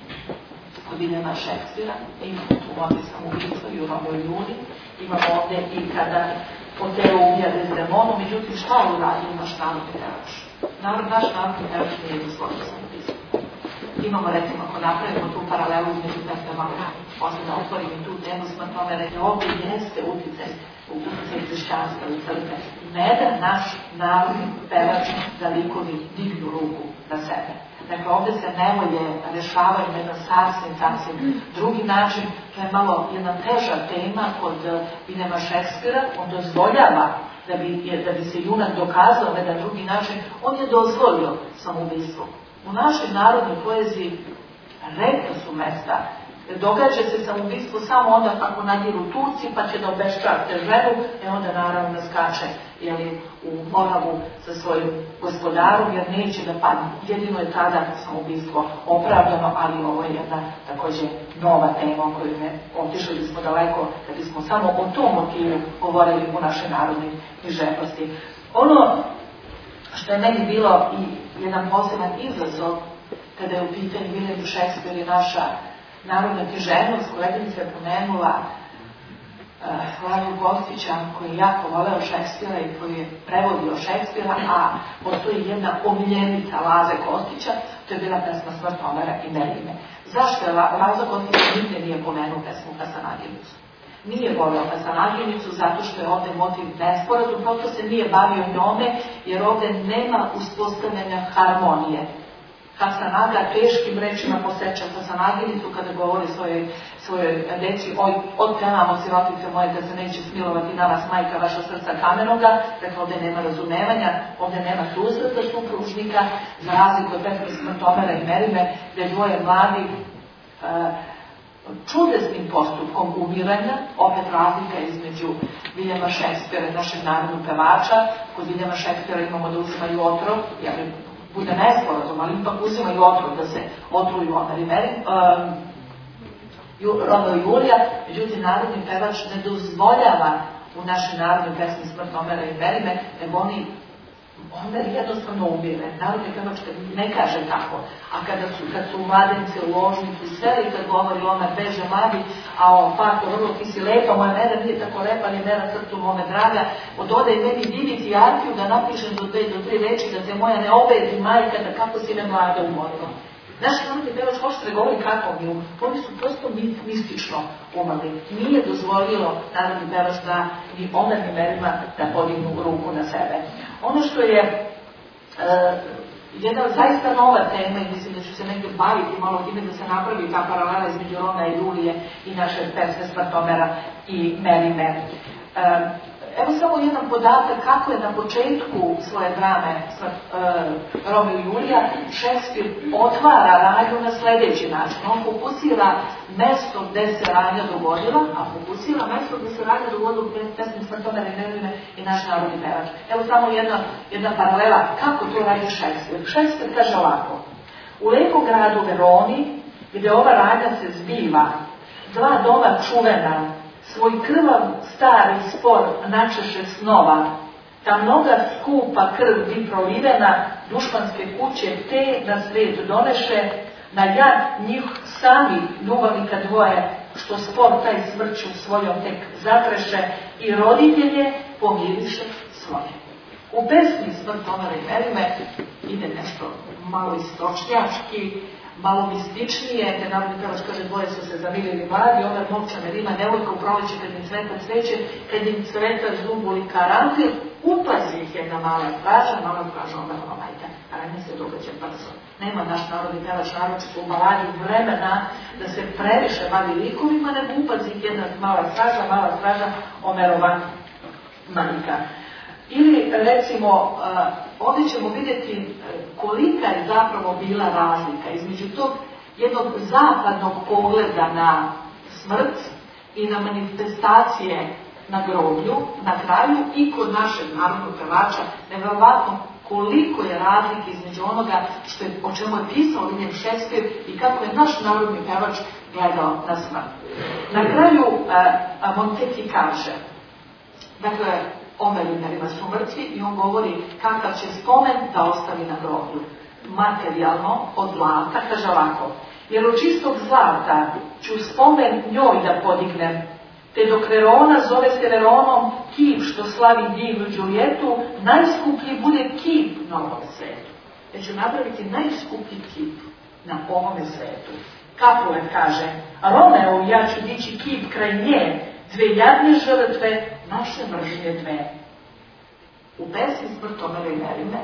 kod Williama Shakespearea. Imamo tu motiv samoubistva i u Romeo i Juli. Imamo ovdje i kada Otelo ubija Dezdemonu, međutim šta je uradio naš narodni pevač? Narod, naš narodni pevač nije dozvolio samoubistvo. Imamo, recimo, ako napravimo tu paralelu između pesama, posle da otvorimo tu temu, smo tome rekli, ovdje jeste uticaj, uticaj hrišćanstva u crkve. Ne da naš narodni pevač da likovi dignu ruku na sebe. Dakle, ovdje se nevolje rešavaju na jedan sasvim, sasvim drugi način. To je malo jedna teža tema kod Williama Shakespearea. On dozvoljava da bi, da bi se junak dokazao na jedan drugi način. On je dozvolio samoubistvo. U našoj narodnoj poeziji retko su mesta. Događa se samoubistvo samo onda kako nadiru Turci, pa će da obeščate ženu, e onda naravno skače jeli, u moravu sa svojim gospodarom, jer neće da padne. Jedino je tada samoubistvo opravdano, ali ovo je jedna također nova tema o kojoj ne otišli bismo daleko, da bismo samo o tom motivu govorili u našoj narodnoj književnosti. Ono što je meni bilo i jedan poseban izazov kada je u pitanju William Shakespeare i naša narodna književnost, koleginica je pomenula uh, Lazu Kostića koji je jako voleo Šekspira i koji je prevodio Šekspira, a postoji jedna omiljenica Laze Kostića, to je bila pesma Smrt Omera i Merime. Zašto je Laza Kostić nigde nije pomenuo pesmu Kasanaginicu? Nije voleo Kasanaginicu zato što je ovdje motiv nesporazum, prosto se nije bavio njome, jer ovdje nema uspostavljanja harmonije. Kasanaga teškim rečima posjeća Kasanaginicu kada govori svojoj, svojoj deci, oj, otpevamo sirotice moje da se neće smilovati na vas majka vaša srca kamenoga, dakle ovdje nema razumevanja, ovdje nema susreta supružnika, za razliku od pesme Smrt Omera i Merime, gdje dvoje mladi uh, čudesnim postupkom umiranja, opet razlika između Williama Shakespearea i našeg narodnog pevača. Kod Williama Shakespearea imamo da uzimaju otrov, ja bih bude nesporazum, ali ipak uzimaju otrov da se otruju Omer i Meri, um, Romeo i Julija, međutim narodni pevač ne dozvoljava u našoj narodnoj pesmi Smrt Omera i Merime, nego oni Omer jednostavno umire. Narodni pevač ne kaže tako. A kada su, kad su mladence u ložnicu seli, kad govori Omer beže mladi, a on Pato, vrlo ti si lepa, moja Mera nije tako lepa, ni Mera srcu mome draga, odode i meni diviti artiju da napišem do dve, do tri reči, da te moja ne obedi majka, da kako si me mlada umorila. Naš narodni pevač možete da govori kakvom nju, oni su prosto mistično umali. Nije dozvolilo narodni pevač da ni omernim merima da podignu ruku na sebe. Ono što je uh, jedna zaista nova tema i mislim da ću se negdje baviti malo time da se napravi ta paralela između Roma i Julije i naše pesme Smrtomera i Merime. Uh, Evo samo jedan podatak kako je na početku svoje drame uh, Romeo i Julija Šekspir otvara radnju na sljedeći način. On fokusira mesto gde se radnja dogodila, a fokusira mesto gde se radnja dogodila u pesmi Smrtomera i Merime i naš narodni pevač. Evo samo jedna, jedna paralela kako to radi Šekspir. Šekspir kaže ovako: u lepom gradu Veroni, gde ova radnja se zbiva, dva doma čuvena, svoj krvav, stari spor načeše snova, ta mnoga skupa krv bi prolivena, dušmanske kuće te na svijet doneše, na jad njih sami ljubavnika dvoje, što spor taj smrću svojom tek zatreše i roditelje pomiriše svoje. U pesmi Smrtomera i Merime ide nešto malo istočnjački, malo mističnije, te narodni pevač kaže dvoje su se zamilili mladi, Omer momča Merima, devojka u proleće kad im cveta cveće, kad im cveta zubuli karanfil, upazi ih jedna mala straža, mala straža Omerova majka, a radnje se događa brzo. Nema naš narodni pevač naročito u baladi vremena da se previše bavi likovima, nego upazi ih jedna mala straža, mala straža Omerova majka. Ili recimo, uh, ovdje ćemo vidjeti kolika je zapravo bila razlika između tog jednog zapadnog pogleda na smrt i na manifestacije na groblju, na kraju i kod našeg narodnog pevača, nevjerovatno koliko je razlike između onoga što je, o čemu je pisao William Shakespeare i kako je naš narodni pevač gledao na smrt. Na kraju uh, Monteki kaže, dakle, Omer i Merima su mrtvi i on govori kakav će spomen da ostavi na groblju. Materijalno, od zlata, kaže ovako: jer od čistog zlata ću spomen njoj da podignem, te dok Verona zove se Veronom, kip što slavi divnu Đuljetu, najskuplji bude kip na ovom svetu. Ja ću napraviti najskuplji kip na ovome svetu. Capulet kaže: Romeo, ja ću dići kip kraj nje, dve jadne žrtve, naše mržnje dve. U pesmi Smrtomera i Merime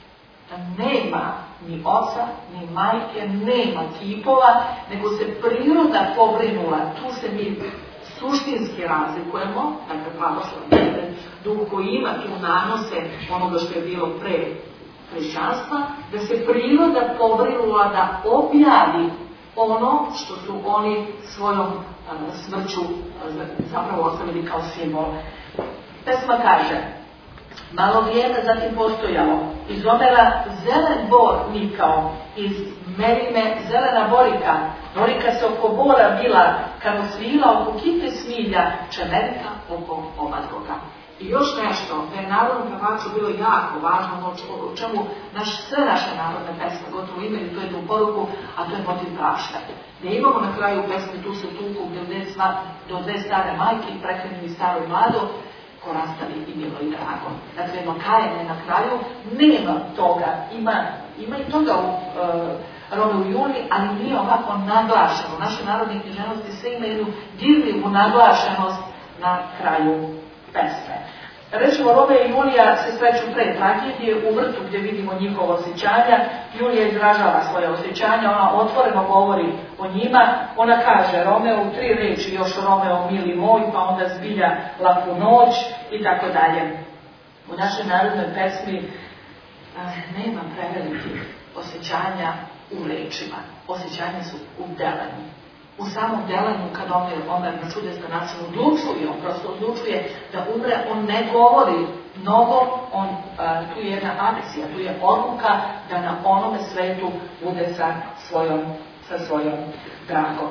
nema ni oca, ni majke, nema kipova, nego se priroda pobrinula. Tu se mi suštinski razlikujemo, dakle pravoslavni duh koji ima tu nanose onoga što je bilo pre hrišćanstva, da se priroda pobrinula da objavi ono što su oni svojom a, smrću a, zapravo ostavili kao simbol. Pesma kaže: malo vrijeme zatim postojalo, iz Omera zelen bor nikao, iz Merime zelena borika, borika se oko bora bila, kad svila oko kipe smilja, čemerika oko oba droga. I još nešto, da je narodnom pevaču bilo jako važno, ono o čemu naš, sve naše narodne pesme gotovo imaju, to je tu poruku, a to je motiv prašta. Da imamo na kraju pesme Tu se tuku, gdje do dve stare majke prehranili staro i mlado, ko rastali i bilo i drago. Dakle, jedno kajanje na kraju, nema toga, ima, ima i toga u uh, Romeu i Juliji, ali nije ovako naglašeno. Naše narodne književnosti sve imaju jednu dirljivu naglašenost na kraju pesme. Recimo, Romeo i Julija se sreću pre tragedije, u vrtu gdje vidimo njihova osjećanja. Julija izražava svoje osjećanja, ona otvoreno govori o njima. Ona kaže Romeo u tri reči, još Romeo mili moj, pa onda zbilja laku noć i tako dalje. U našoj narodnoj pesmi eh, nema prevelikih osjećanja u rečima. Osjećanja su u delanju. U samom delanju, kad Omer, Omer na čudesna način odlučuje, on prosto odlučuje da umre, on ne govori mnogo, on, a, tu je jedna akcija, tu je odluka da na onome svetu bude sa svojom, sa svojom dragom.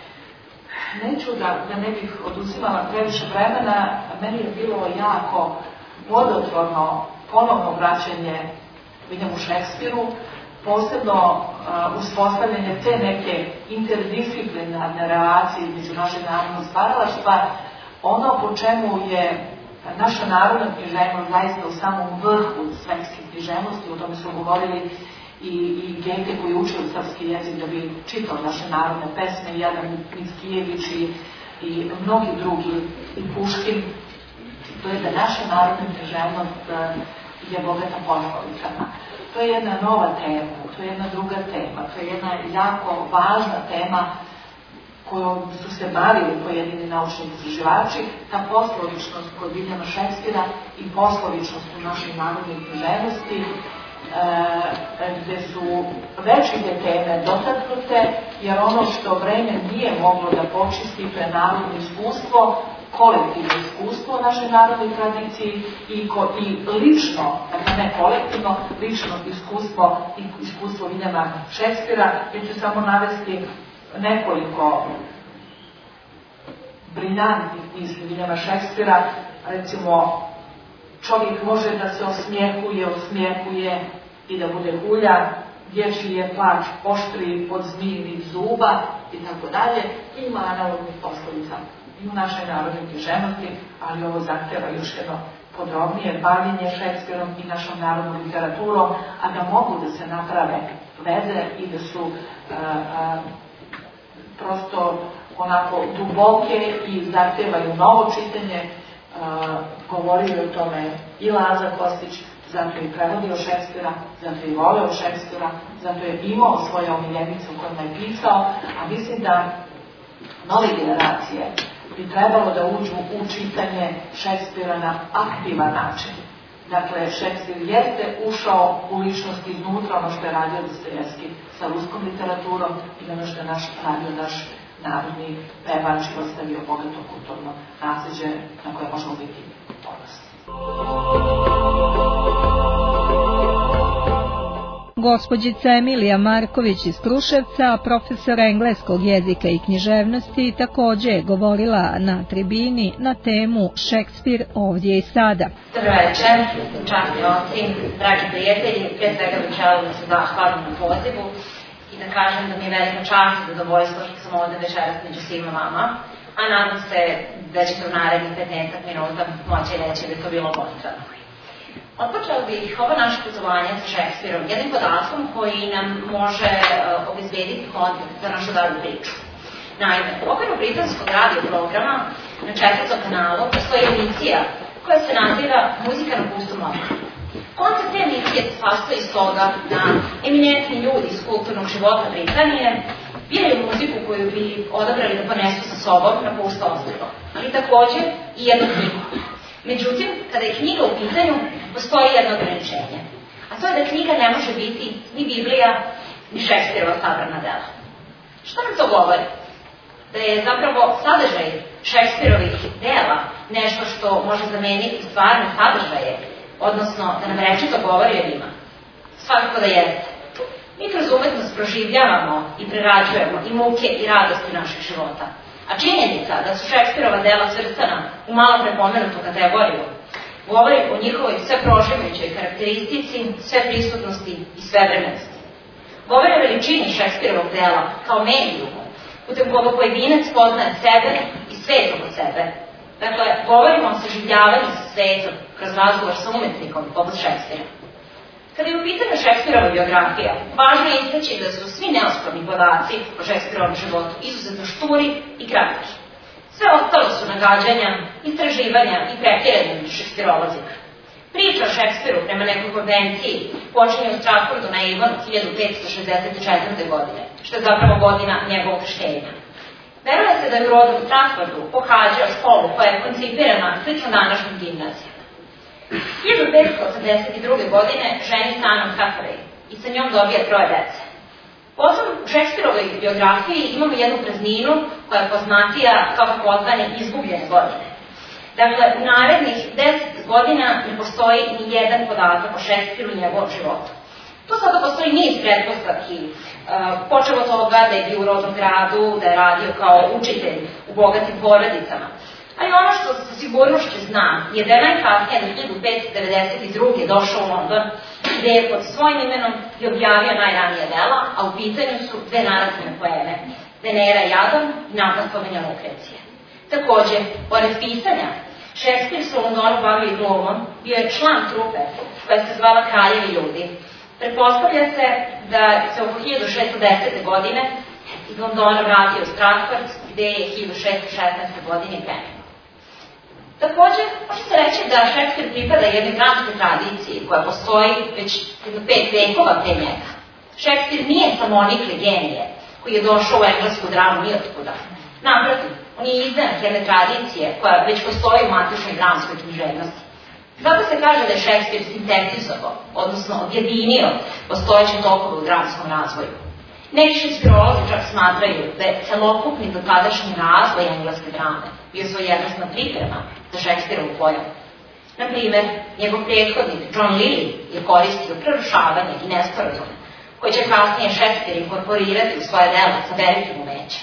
Neću da, da ne bih oduzimala previše vremena, meni je bilo jako plodotvorno ponovno vraćanje Williamu Shakespeareu, posebno uh, uspostavljanje te neke interdisciplinarne relacije između našeg narodnog stvaralaštva, ono po čemu je naša narodna književnost zaista u samom vrhu svetske književnosti, o tome smo govorili i, i Gete koji uče u srpski jezik da bi čitao naše narodne pesme, i Adam Mickijević i, i mnogi drugi, i Puškin. To je da naša narodna književnost je bogata poslovicama. To je jedna nova tema, to je jedna druga tema, to je jedna jako važna tema kojom su se bavili pojedini naučni istraživači, ta poslovičnost kod Viljama Šekspira i poslovičnost u našoj narodnoj književnosti, e, gde su večite teme dotaknute, jer ono što vreme nije moglo da počisti, to je narodno iskustvo, kolektivno iskustvo u našoj narodnoj tradiciji i, ko, i lično, dakle ne kolektivno, lično iskustvo i iskustvo Viljama Šekspira. Ja ću samo navesti nekoliko briljantnih misli Viljama Šekspira. Recimo, čovjek može da se osmijehuje, osmijehuje i da bude hulja, dječji je plač oštri od zmijinih zuba i tako dalje. Ima analognih poslovica i u našoj narodnoj književnosti, ali ovo zahteva još jedno podrobnije bavljenje Šekspirom i našom narodnom literaturom, a da mogu da se naprave veze i da su a, a, prosto onako duboke i zahtevaju novo čitanje. A, govorio o tome i Laza Kostić, zato je prevodio Šekspira, zato je voleo Šekspira, zato je imao svoje omiljenice u kojima je pisao, a mislim da nove generacije bi trebalo da uđu u čitanje Šekspira na aktivan način. Dakle, Šekspir jeste ušao u ličnost iznutra, ono što je radio Dostojevski sa ruskom literaturom i ono što je naš, radio naš narodni pevač i ostavio bogato kulturno nasljeđe na koje možemo biti ponosni. Gospođica Emilija Marković iz Kruševca, profesor engleskog jezika i književnosti, također je govorila na tribini na temu Šekspir ovdje i sada. Dobro večer, časni oci, dragi prijatelji, prije svega bih želim da se zahvalim na pozivu i da kažem da mi je velika čast i zadovoljstvo što sam ovdje večeras među svima vama, a nadam se da ćete u narednih petnaestak minuta moći reći da je to bilo obostrano. Otpočeo bih ovo naše putovanje sa Šekspirom jednim podatkom koji nam može uh, obezbediti hod za našu dalju priču. Naime, u okviru britanskog radio programa na četvrtom kanalu postoji emisija koja se naziva Muzika na pustom oku. Koncept te emisije se sastoji iz toga da eminentni ljudi iz kulturnog života Britanije biraju muziku koju bi odabrali da ponesu sa sobom na pusto ostrvo, ali također i jednu knjigu. Međutim, kada je knjiga u pitanju, postoji jedno ograničenje. A to je da knjiga ne može biti ni Biblija, ni Šekspirova sabrana dela. Što nam to govori? Da je zapravo sadržaj Šekspirovih dela nešto što može zameniti stvarne sadržaje, odnosno da nam rečito govori o njima. Svakako da jeste. Mi kroz umetnost proživljavamo i prerađujemo i muke i radosti naših života. A činjenica da su Šekspirova dela svrstana u malo prepomenutu kategoriju govori o njihovoj sve proživajućoj karakteristici, sve prisutnosti i sve vremenosti. Govori o veličini Šekspirovog dela kao medijumu, putem koga pojedinac poznaje sebe i svet oko sebe. Dakle, govorimo o saživljavanju sa svetom kroz razgovor sa umetnikom poput Šekspira. Kada je u pitanju Šekspirova biografija, važno je istaći da su svi neosporni podaci o Šekspirovom životu izuzetno šturi i kratki. Sve ostalo su nagađanja, istraživanja i pretiranja među šekspirolozima. Priča o Šekspiru prema nekoj konvenciji počinje u Stratfordu na Avonu hiljadu petsto šezdeset četvrte. godine, što je zapravo godina njegovog krštenja. Veruje se da je u rodnom Stratfordu pohađao školu koja je koncipirana slično današnjim gimnazijama. hiljadu petsto osamdeset druge. godine ženi se Annom Hathaway i sa njom dobija troje dece. Potom u Šekspirovoj biografiji imamo jednu prazninu koja je poznatija kao pozvane izgubljene godine. Dakle, u narednih deset godina ne postoji ni jedan podatak o Šekspiru i njegovom životu. Tu sada postoji niz pretpostavki, počeo od toga da je bio u rodnom gradu, da je radio kao učitelj u bogatim porodicama. Ali ono što sa sigurnošću znam je da je najkasnije do hiljadu petsto devedeset druge. došao u London, gde je pod svojim imenom i objavio najranije dela, a u pitanju su dve narativne poeme, Venera i Adam i Natastovanja Lukrecije. Takođe, pored pisanja, Šekspir se u Londonu bavio i glumom, bio je član trupe koja se zvala Kraljevi ljudi, Pretpostavlja se da se oko hiljadu šeststo desete. godine iz Londona vratio u Stratford, gde je hiljadu šeststo šesnaeste. godine i preminuo. Takođe, može se reći da Šekspir pripada jednoj dramskoj tradiciji koja postoji već jedno pet vekova pre njega. Šekspir nije samonikli genije koji je došao u englesku dramu ni otkuda. Naprotiv, on je izdanak jedne tradicije koja već postoji u matičnoj dramskoj književnosti. Zato se kaže da je Šekspir sintetizovao, odnosno objedinio postojeće tokove u dramskom razvoju. Neki šekspirolozi čak smatraju da je celokupni dotadašnji razvoj engleske drame bio svojevrsna priprema za Šekspirovu pojavu. Naprimer, njegov prethodnik John Lilly je koristio prerušavanje i nesporazume, koje će kasnije Šekspir inkorporirati u svoje dela sa velikim umećem.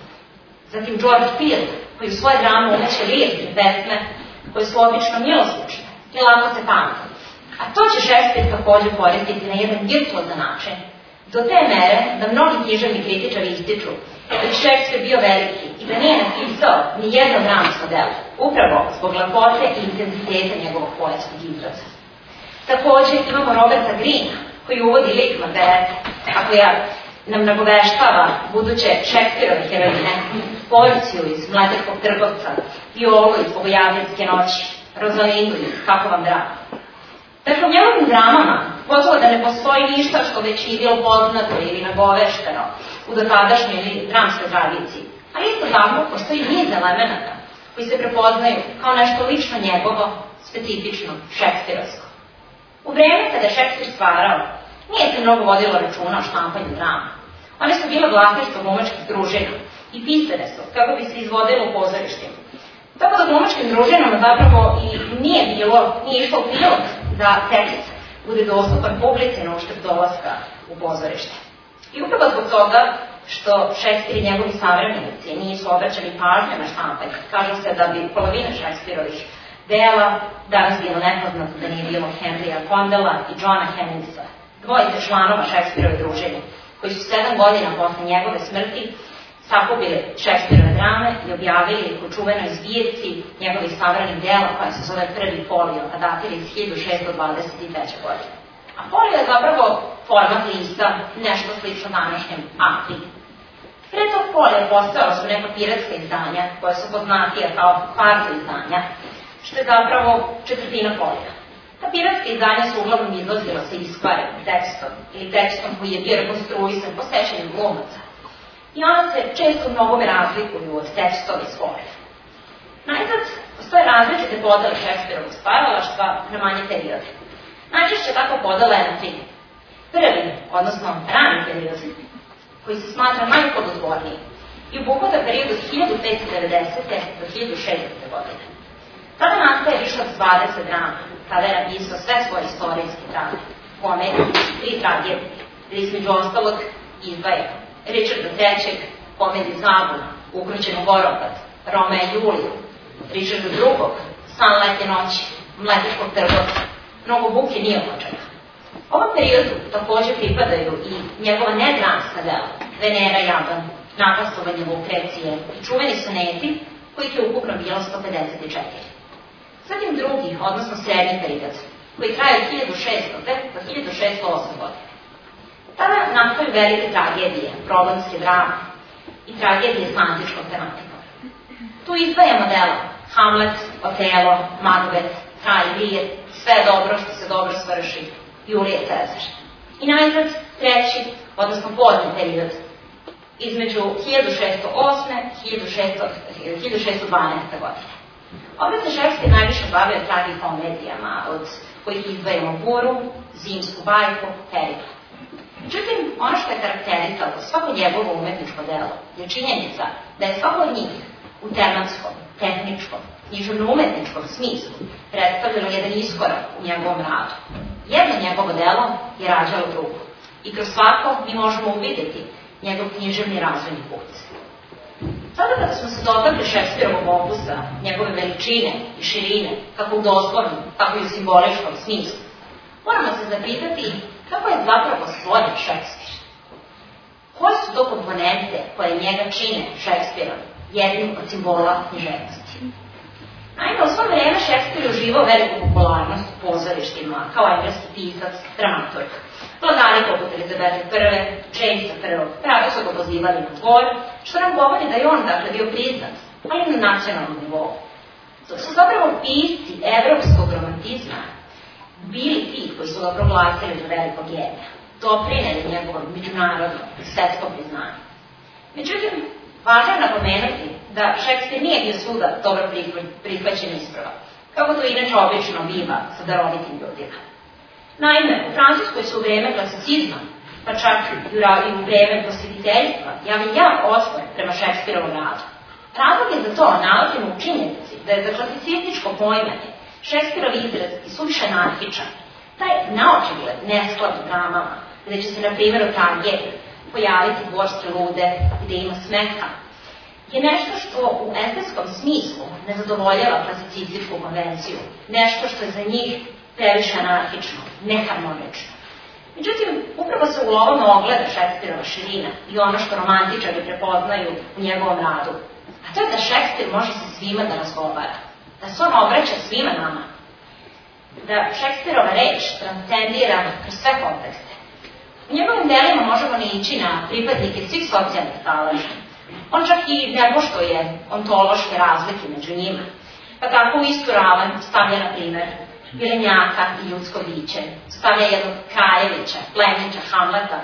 Zatim George Field, koji u svoje drame umeće lirske pesme, koje su obično miloslučne i lako se pamte. A to će Šekspir takođe koristiti na jedan virtuozan način, do te mere da mnogi književni kritičari ističu da je Šekspir bio veliki i da nije napisao ni jedno dramsko delo, upravo zbog lepote i intenziteta njegovog poetskog izraza. Takođe imamo Roberta Greena, koji uvodi lik Margarete, a koja nam nagoveštava buduće Šekspirove heroine, Porciju iz Mletačkog trgovca, Violu iz Bogojavljanske noći, Rosalindu iz Kako vam drago. Dakle, u njegovim dramama gotovo da ne postoji ništa što već nije bilo poznato ili nagovešteno u dotadašnjoj dramskoj tradiciji, ali isto tako postoji niz elemenata koji se prepoznaju kao nešto lično njegovo, specifično šekspirovsko. U vreme kada je Šekspir stvarao, nije se mnogo vodilo računa o štampanju drama. One su bile vlasništvo glumačkih družina i pisane su kako bi se izvodilo u pozorištima. Tako da glumačkim družinama zapravo i nije bilo, nije išlo u prilog da tekst bude dostupan publici na uštrb dolaska u pozorište. I upravo zbog toga što Šekspir i njegovi savremenici nisu obraćali pažnje na štampanje. Kaže se da bi polovina Šekspirovih dela danas bilo nepoznato da nije bilo Henrya Condella i Johna Hemmingsa, dvojice članova Šekspirove družine, koji su sedam godina posle njegove smrti sakupili Šekspirove drame i objavili ih u čuvenoj zbirci njegovih savremenih dela koja se zove Prvi folio, a datira iz hiljadu šeststo dvadeset treće. godine. A folio je zapravo format lista, nešto slično današnjem A tri. Pre tog folija postojala su neka piratska izdanja koja su poznatija kao kvarto izdanja, što je zapravo četvrtina folija. Ta piratska izdanja su uglavnom izlazila sa iskvarenim tekstom ili tekstom koji je bio rekonstruisan po sećanju glumaca. I ona se često mnogome razlikuju od tekstova iz folija. Najzad, postoje različite podele Šekspirovog stvaralaštva na manje periode. Najčešće tako podela je na tri. Prvi, odnosno rani period, koji se smatra najplodotvorniji i obuhvata period od hiljadu petsto devedesete. do hiljadu šeststo. godine. Tada nastaje više od dvadeset drama, tada je napisao sve svoje istorijske drame, komedije, tri tragedije, gde između ostalog izdvaja Richarda trećeg, komediju Zabuna, Ukrućenu Voropad, Romea i Juliju, Richarda drugog, San letnje noći, Mletačkog trgovca, Mnogo buke nije očeka. Ovom periodu takođe pripadaju i njegova nedramska dela, Venera Jaban, Napastovanje Lukrecije i čuveni soneti, kojih je ukupno bilo sto pedeset četiri. Zatim drugi, odnosno srednji period, koji traje od hiljadu šeststo. do hiljadu šeststo osme. godine. Tada nastaju velike tragedije, provonske drame i tragedije s antičkom tematikom. Tu izdvajamo dela Hamlet, Otelo, Macbeth, Kralj Lear, Sve dobro što se dobro svrši, Julije Cezar. I najzad treći, odnosno pozni period, između hiljadu šeststo osme. i hiljadu šeststo dvanaeste. godine. Ovdje se Šekspir najviše bavio tragikomedijama, od kojih izdvajamo Buru, Zimsku bajku, Perikla. Međutim, ono što je karakterisalo svako njegovo umetničko delo je činjenica da je svako od njih u tematskom, tehničkom, književno-umetničkom smislu predstavljalo jedan iskorak u njegovom radu. Jedno njegovo delo je rađalo drugo i kroz svako mi možemo uvidjeti njegov književni razvojni put. Sada kada smo se dotakli Šekspirovog opusa, njegove veličine i širine, kako u doslovnom, tako i u simboličkom smislu, moramo se zapitati kako je zapravo stvoren Šekspir. Koje su to komponente koje njega čine Šekspirom, jednim od simbola književnosti? Naime, u svom vreme Šekspir je uživao veliku popularnost u pozorištima kao engleski pisac, dramaturg. Vladari poput Elizabete prve, Jamesa prvog, rado su ga pozivali na dvor, što nam govori da je on, dakle, bio priznat, ali na nacionalnom nivou. Dok su zapravo pisci evropskog romantizma bili ti koji su ga proglasili za velikog genija, doprineli njegovom međunarodnom svetskom priznanju. Međutim, važno je napomenuti da Šekspir nije bio svuda dobro prihvaćen isprava, kako to inače obično biva sa darovitim ljudima. Naime, u Francuskoj su u vreme klasicizma, pa čak i u vreme prosvetiteljstva, javljen jak otpor prema Šekspirovom radu. Razlog je za to nalazimo u činjenici da je za klasicističko poimanje Šekspirov izraz i suviše anarhičan. Taj naočigled nesklad u dramama, gde će se, na primjer, u tragediji pojaviti dvorske lude, gde ima smeha, je nešto što u estetskom smislu ne zadovoljava klasicističku konvenciju, nešto što je za njih previše anarhično, neharmonično. Međutim, upravo se u ovome ogleda Šekspirova širina i ono što romantičari prepoznaju u njegovom radu. A to je da Šekspir može sa svima da razgovara, da se on obraća svima nama, da Šekspirova reč transcendira kroz sve kontekste. U njegovim delima možemo ne ići na pripadnike svih socijalnih staleža. On čak i ne poštuje ontološke razlike među njima, pa tako u istu ravan stavlja, na primer, Vilenjaka i ljudsko biće, stavlja jednog Kraljevića, Plemnića, Hamleta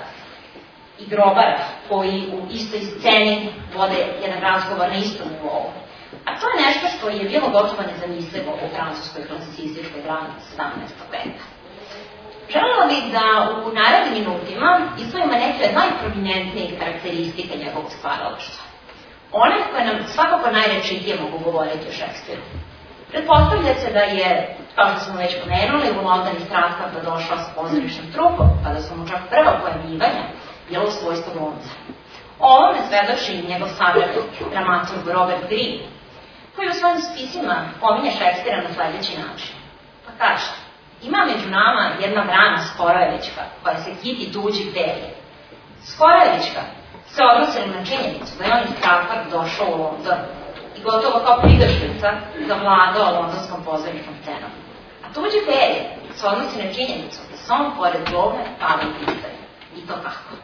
i Grobara, koji u istoj sceni vode jedan razgovor na istom nivou. A to je nešto što je bilo gotovo nezamislivo u francuskoj klasicističkoj drami sedamnaestog veka. Želela bih da u narednim minutima izdvojimo neke od najprominentnijih karakteristike njegovog stvaralaštva. One koje nam svakako najrečitije mogu govoriti o Šekspiru. Pretpostavlja se da je, kao što smo već pomenuli, u London iz Stratforda došao sa pozorišnim trupom, pa da su mu čak prva pojavljivanja bilo u svojstvu glumca. O ovome svedoči njegov savjetnik, dramaturg Robert Greene, koji u svojim spisima pominje Šekspira na sledeći način. Pa kaže: ima među nama jedna vrana Skorojevićka, koja se kiti tuđih perje. Skorojevićka se odnosila na činjenicu da je on iz Stratforda došao u London i gotovo kao pridošlica zavladao londonskom pozorišnom scenom. A tuđe perje se odnosi na činjenicu da se on pored glovne pali pisaju. I to kako?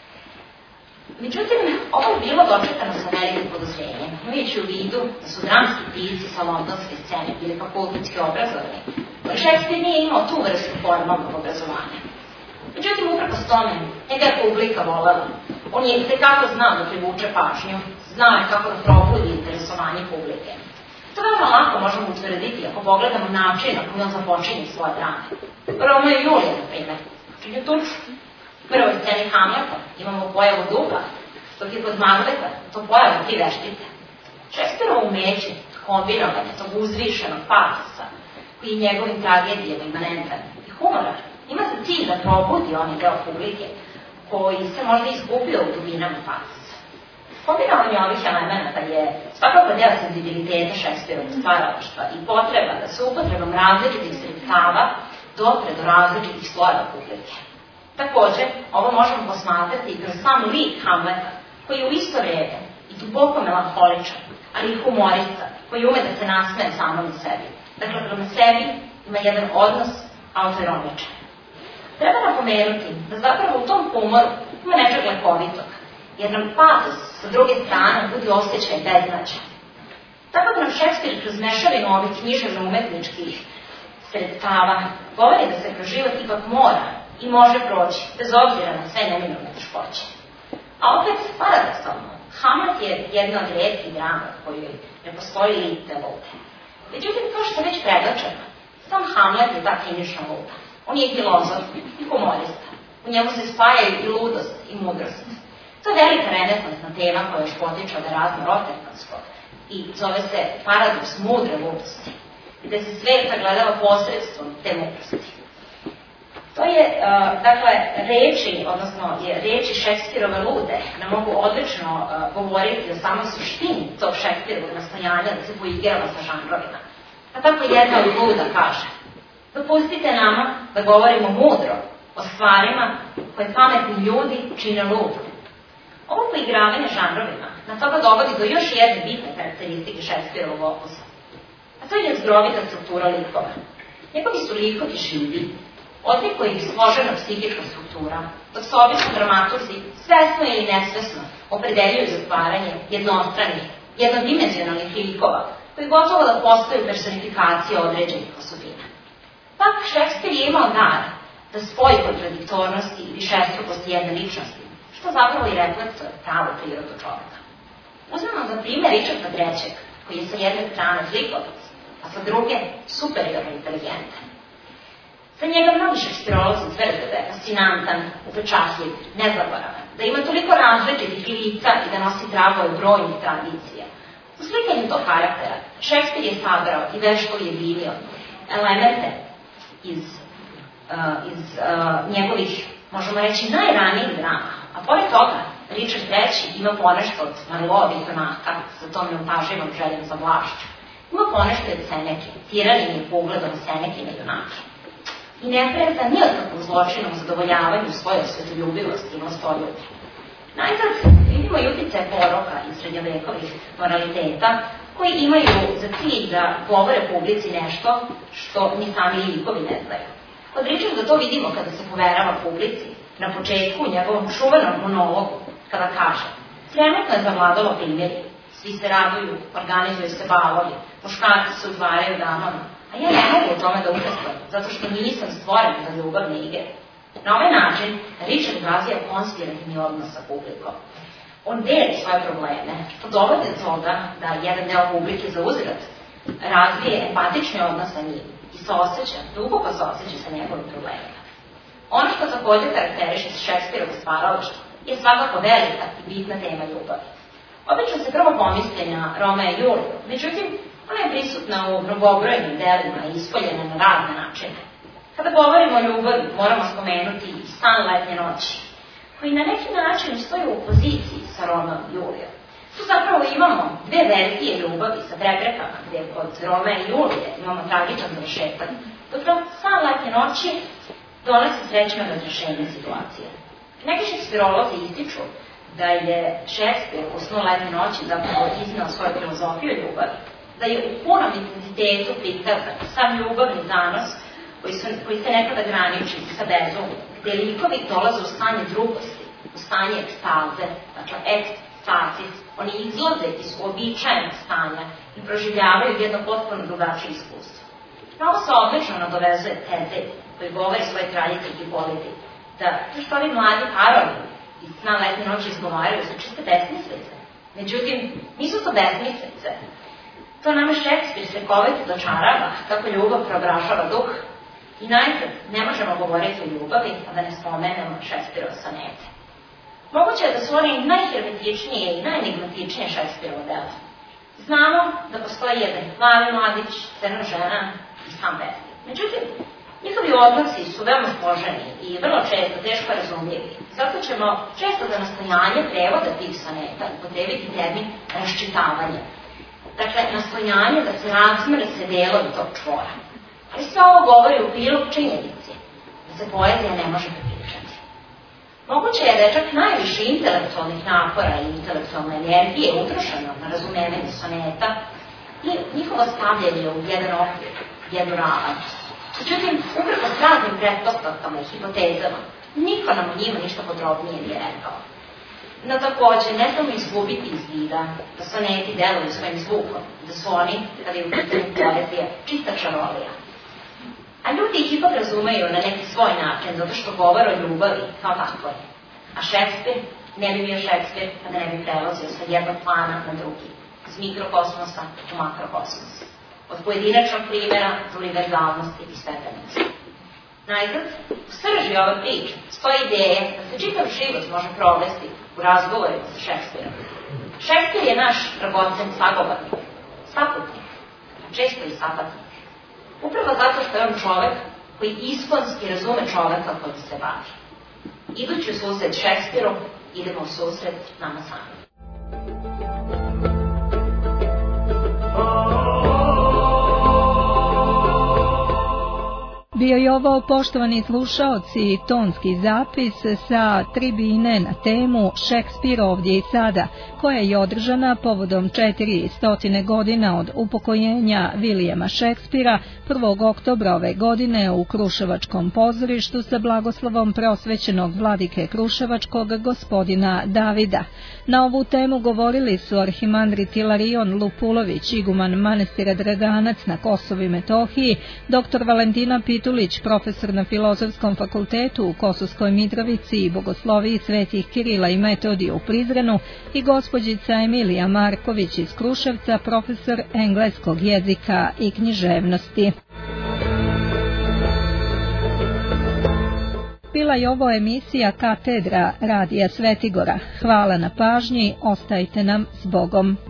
Međutim, ovo je bilo dočekano sa velikim podozrenjem, imajući u vidu da su dramski pisci sa londonske scene bili fakultetski obrazovani, jer Šekspir nije imao tu vrstu formalnog obrazovanja. Međutim, uprkos tome, njega je publika volela. On je itekako znao da privuče pažnju, znao je kako da probudi interesovanje publike. To veoma lako možemo utvrditi ako pogledamo način na koji on započinje svoje drame. Romeo i Julija, na primjer, činju tuču. U prvoj sceni Hamleta imamo pojavu duha, dok je kod Magleta to pojava tri veštice. Šekspirovo umeće, kombinovanje tog uzvišenog patosa, koji je njegovim tragedijama imanentan i humora, ima za cilj da probudi onaj deo publike koji se možda izgubio u dubinama patosa. Kombinovanje ovih elemenata je svakako deo senzibiliteta Šekspirovog stvaralaštva i potreba da se upotrebom različitih sredstava dopre do različitih slojeva publike. Takođe, ovo možemo posmatrati kroz sam lik Hamleta, koji je u isto vreme i duboko melanholičan, ali i humorista, koji ume da se nasmeje samom i sebi. Dakle, prema sebi ima jedan odnos autoironičan. Treba napomenuti da zapravo u tom humoru ima nečeg lekovitog, jer nam patos sa druge strane budi osjećaj beznađa. Tako da nam Šekspir kroz mešavinu ovih književno-umetničkih sredstava govori da se kroz život ipak mora i može proći, bez obzira na sve neminovne teškoće. A opet, paradoksalno, Hamlet je jedna od retkih drama u kojoj ne postoji lik te lude. Međutim, kao što je već predočeno, sam Hamlet je ta klinična luda. On je i filozof i humorista. U njemu se spajaju i ludost i mudrost. To je velika renesansna tema koja još potiče od Erasma Rotterdanskog i zove se paradoks mudre ludosti, gde se svet sagledava posredstvom te mudrosti. To je, uh, dakle, reči, odnosno je reči Šekspirove lude, nam mogu odlično uh, govoriti o samoj suštini tog Šekspirovog nastojanja da se poigrava sa žanrovima. A tako jedna od luda kaže: dopustite nama da govorimo mudro o stvarima koje pametni ljudi čine ludo. Ovo poigravanje žanrovima na toga dovodi do još jedne bitne karakteristike Šekspirovog opusa. A to je jezgrovita struktura likova. Njegovi su likovi živi, odlikuje ih složena psihička struktura, dok se obično dramaturzi svesno ili nesvesno opredeljuju za stvaranje jednostranih, jednodimenzionalnih likova, koji gotovo da postaju personifikacije određenih osobina. Pak Šekspir je imao dar da spoji kontradiktornosti i višestrukosti jedne ličnosti, što zapravo i reflektuje pravu prirodu čoveka. Uzmemo za primjer Richarda trećeg, koji je sa jedne strane zlikovac, a sa druge superiorno inteligentan. Za njega mnogi šekspirolozi tvrde da je fascinantan, upečatljiv, nezaboravan, da ima toliko različitih lica i da nosi tragove brojnih tradicija. U slikanju tog karaktera Šekspir je sabrao i vešto ujedinio elemente iz, uh, iz uh, njegovih, možemo reći, najranijih drama. A pored toga, Richard treći ima ponešto od Marlovih junaka sa tom neutaživom željom za vlašću. Ima ponešto od Seneke, tiranim je pogledom Senekine junake. I ne preza nijakakvom zločinom zadovoljavanju svoje svetoljubivosti i vlastoljublja. Najzad vidimo i uticaje poroka i srednjovekovih moraliteta koji imaju za cilj da govore publici nešto što ni sami likovi ne znaju. Kod Richarda to vidimo kada se poverava publici, na početku u njegovom čuvenom monologu, kada kaže: trenutno je zavladalo primjeri, svi se raduju, organizuju se balovi, muškarci se udvaraju damama, a ja ne mogu u tome da učestvujem, zato što nisam stvoren za ljubavne igre. Na ovaj način Richard razvija konspirativni odnos sa publikom. On deli svoje probleme, što dovode do toga da jedan deo publike za uzvrat razvije empatični odnos sa njim i se osjeća, duboko se osjeća sa njegovim problemima. Ono što također karakteriše Šekspirovo stvaralaštvo je svakako velika i bitna tema ljubavi. Obično se prvo pomisli na Romea i Juliju, međutim, ona je prisutna u mnogobrojnim delima i ispoljena na razne načine. Kada govorimo o ljubavi, moramo spomenuti i San letnje noći, koji na neki način stoji u opoziciji sa Romeom i Julijom. Tu zapravo imamo dve verzije ljubavi sa preprekama, gdje kod Romea i Julije imamo tragičan završetak, dok San letnje noći donosi srećno razrešenje situacije. Neki šekspirolozi ističu da je Šekspir u Snu letnje noći zapravo iznao svoju filozofiju ljubavi, da je u punom intenzitetu prikazan sam ljubavni zanos koji, su, koji se nekada graniči sa vezom, gde likovi dolaze u stanje drugosti, u stanje ekstaze, dakle ekstasis, oni izlaze iz uobičajenog stanja i proživljavaju jedno potpuno drugačije iskustvo. Na ovo se odlično nadovezuje Tezej, koji govori svoje kraljice Hipoliti, da to što ovi mladi parovi iz Sna letnje noći izgovaraju su čiste besmislice. Međutim, nisu to besmislice. To nama Šekspir slikovito dočarava kako ljubav preobražava duh i najzad ne možemo govoriti o ljubavi, a da ne spomenemo Šekspirove sonete. Moguće je da su oni najhermetičnije i najenigmatičnije Šekspirovo delo. Znamo da postoji jedan mladi mladić, crna žena i sam pesnik. Međutim, njihovi odnosi su veoma složeni i vrlo često teško razumljivi. Zato ćemo često za nastojanje prevoda tih soneta upotrebiti termin raščitavanje. Dakle, nastojanje da se razmrse delovi tog čvora. Ali sve ovo govori u prilog činjenici da se poezija ne može prepričati. Moguće je da je čak najviše intelektualnih napora i intelektualne energije utrošeno na razumevanje soneta i njihovo stavljanje u jedan okvir, jednu ravan. Međutim, upravo s raznim pretpostavkama i hipotezama, niko nam o njima ništa podrobnije nije rekao. No takođe, ne smemo izgubiti iz vida da soneti deluju svojim zvukom, da su oni, kada je u pitanju poezija, čista čarolija. A ljudi ih ipak razumeju na neki svoj način, zato što govore o ljubavi kao takvoj. A Šekspir ne bi bio Šekspir kada ne bi prelazio sa jednog plana na drugi, iz mikrokosmosa u makrokosmos. Od pojedinačnog primjera do univerzalnosti i stepenosti. Najzad, u srži ove priče stoji ideja da se čitav život može provesti u razgovorima sa Šekspirom. Šekspir je naš dragocen sagovornik, saputnik, a često i sapatnik. Upravo zato što je on čovek koji iskonski razume čoveka koji se bavi. Idući u susret Šekspiru, idemo u susret nama sami. Bio Bio je ovo, poštovani slušaoci, tonski zapis sa tribine na temu Šekspir ovdje i sada, koja je održana povodom četiristo godina od upokojenja Vilijama Šekspira prvog oktobra ove godine u Kruševačkom pozorištu sa blagoslovom preosvećenog vladike Kruševačkog gospodina Davida. Na ovu temu govorili su arhimandrit Ilarion Lupulović, iguman manastira Draganac na Kosovu i Metohiji, doktor Valentina Pitulić, profesor na Filozofskom fakultetu u Kosovskoj Mitrovici i bogosloviji svetih Kirila i Metodija u Prizrenu i gospođica Emilija Marković iz Kruševca, profesor engleskog jezika i književnosti. Bila je ovo emisija Katedra Radija Svetigora. Hvala na pažnji, ostajte nam s Bogom.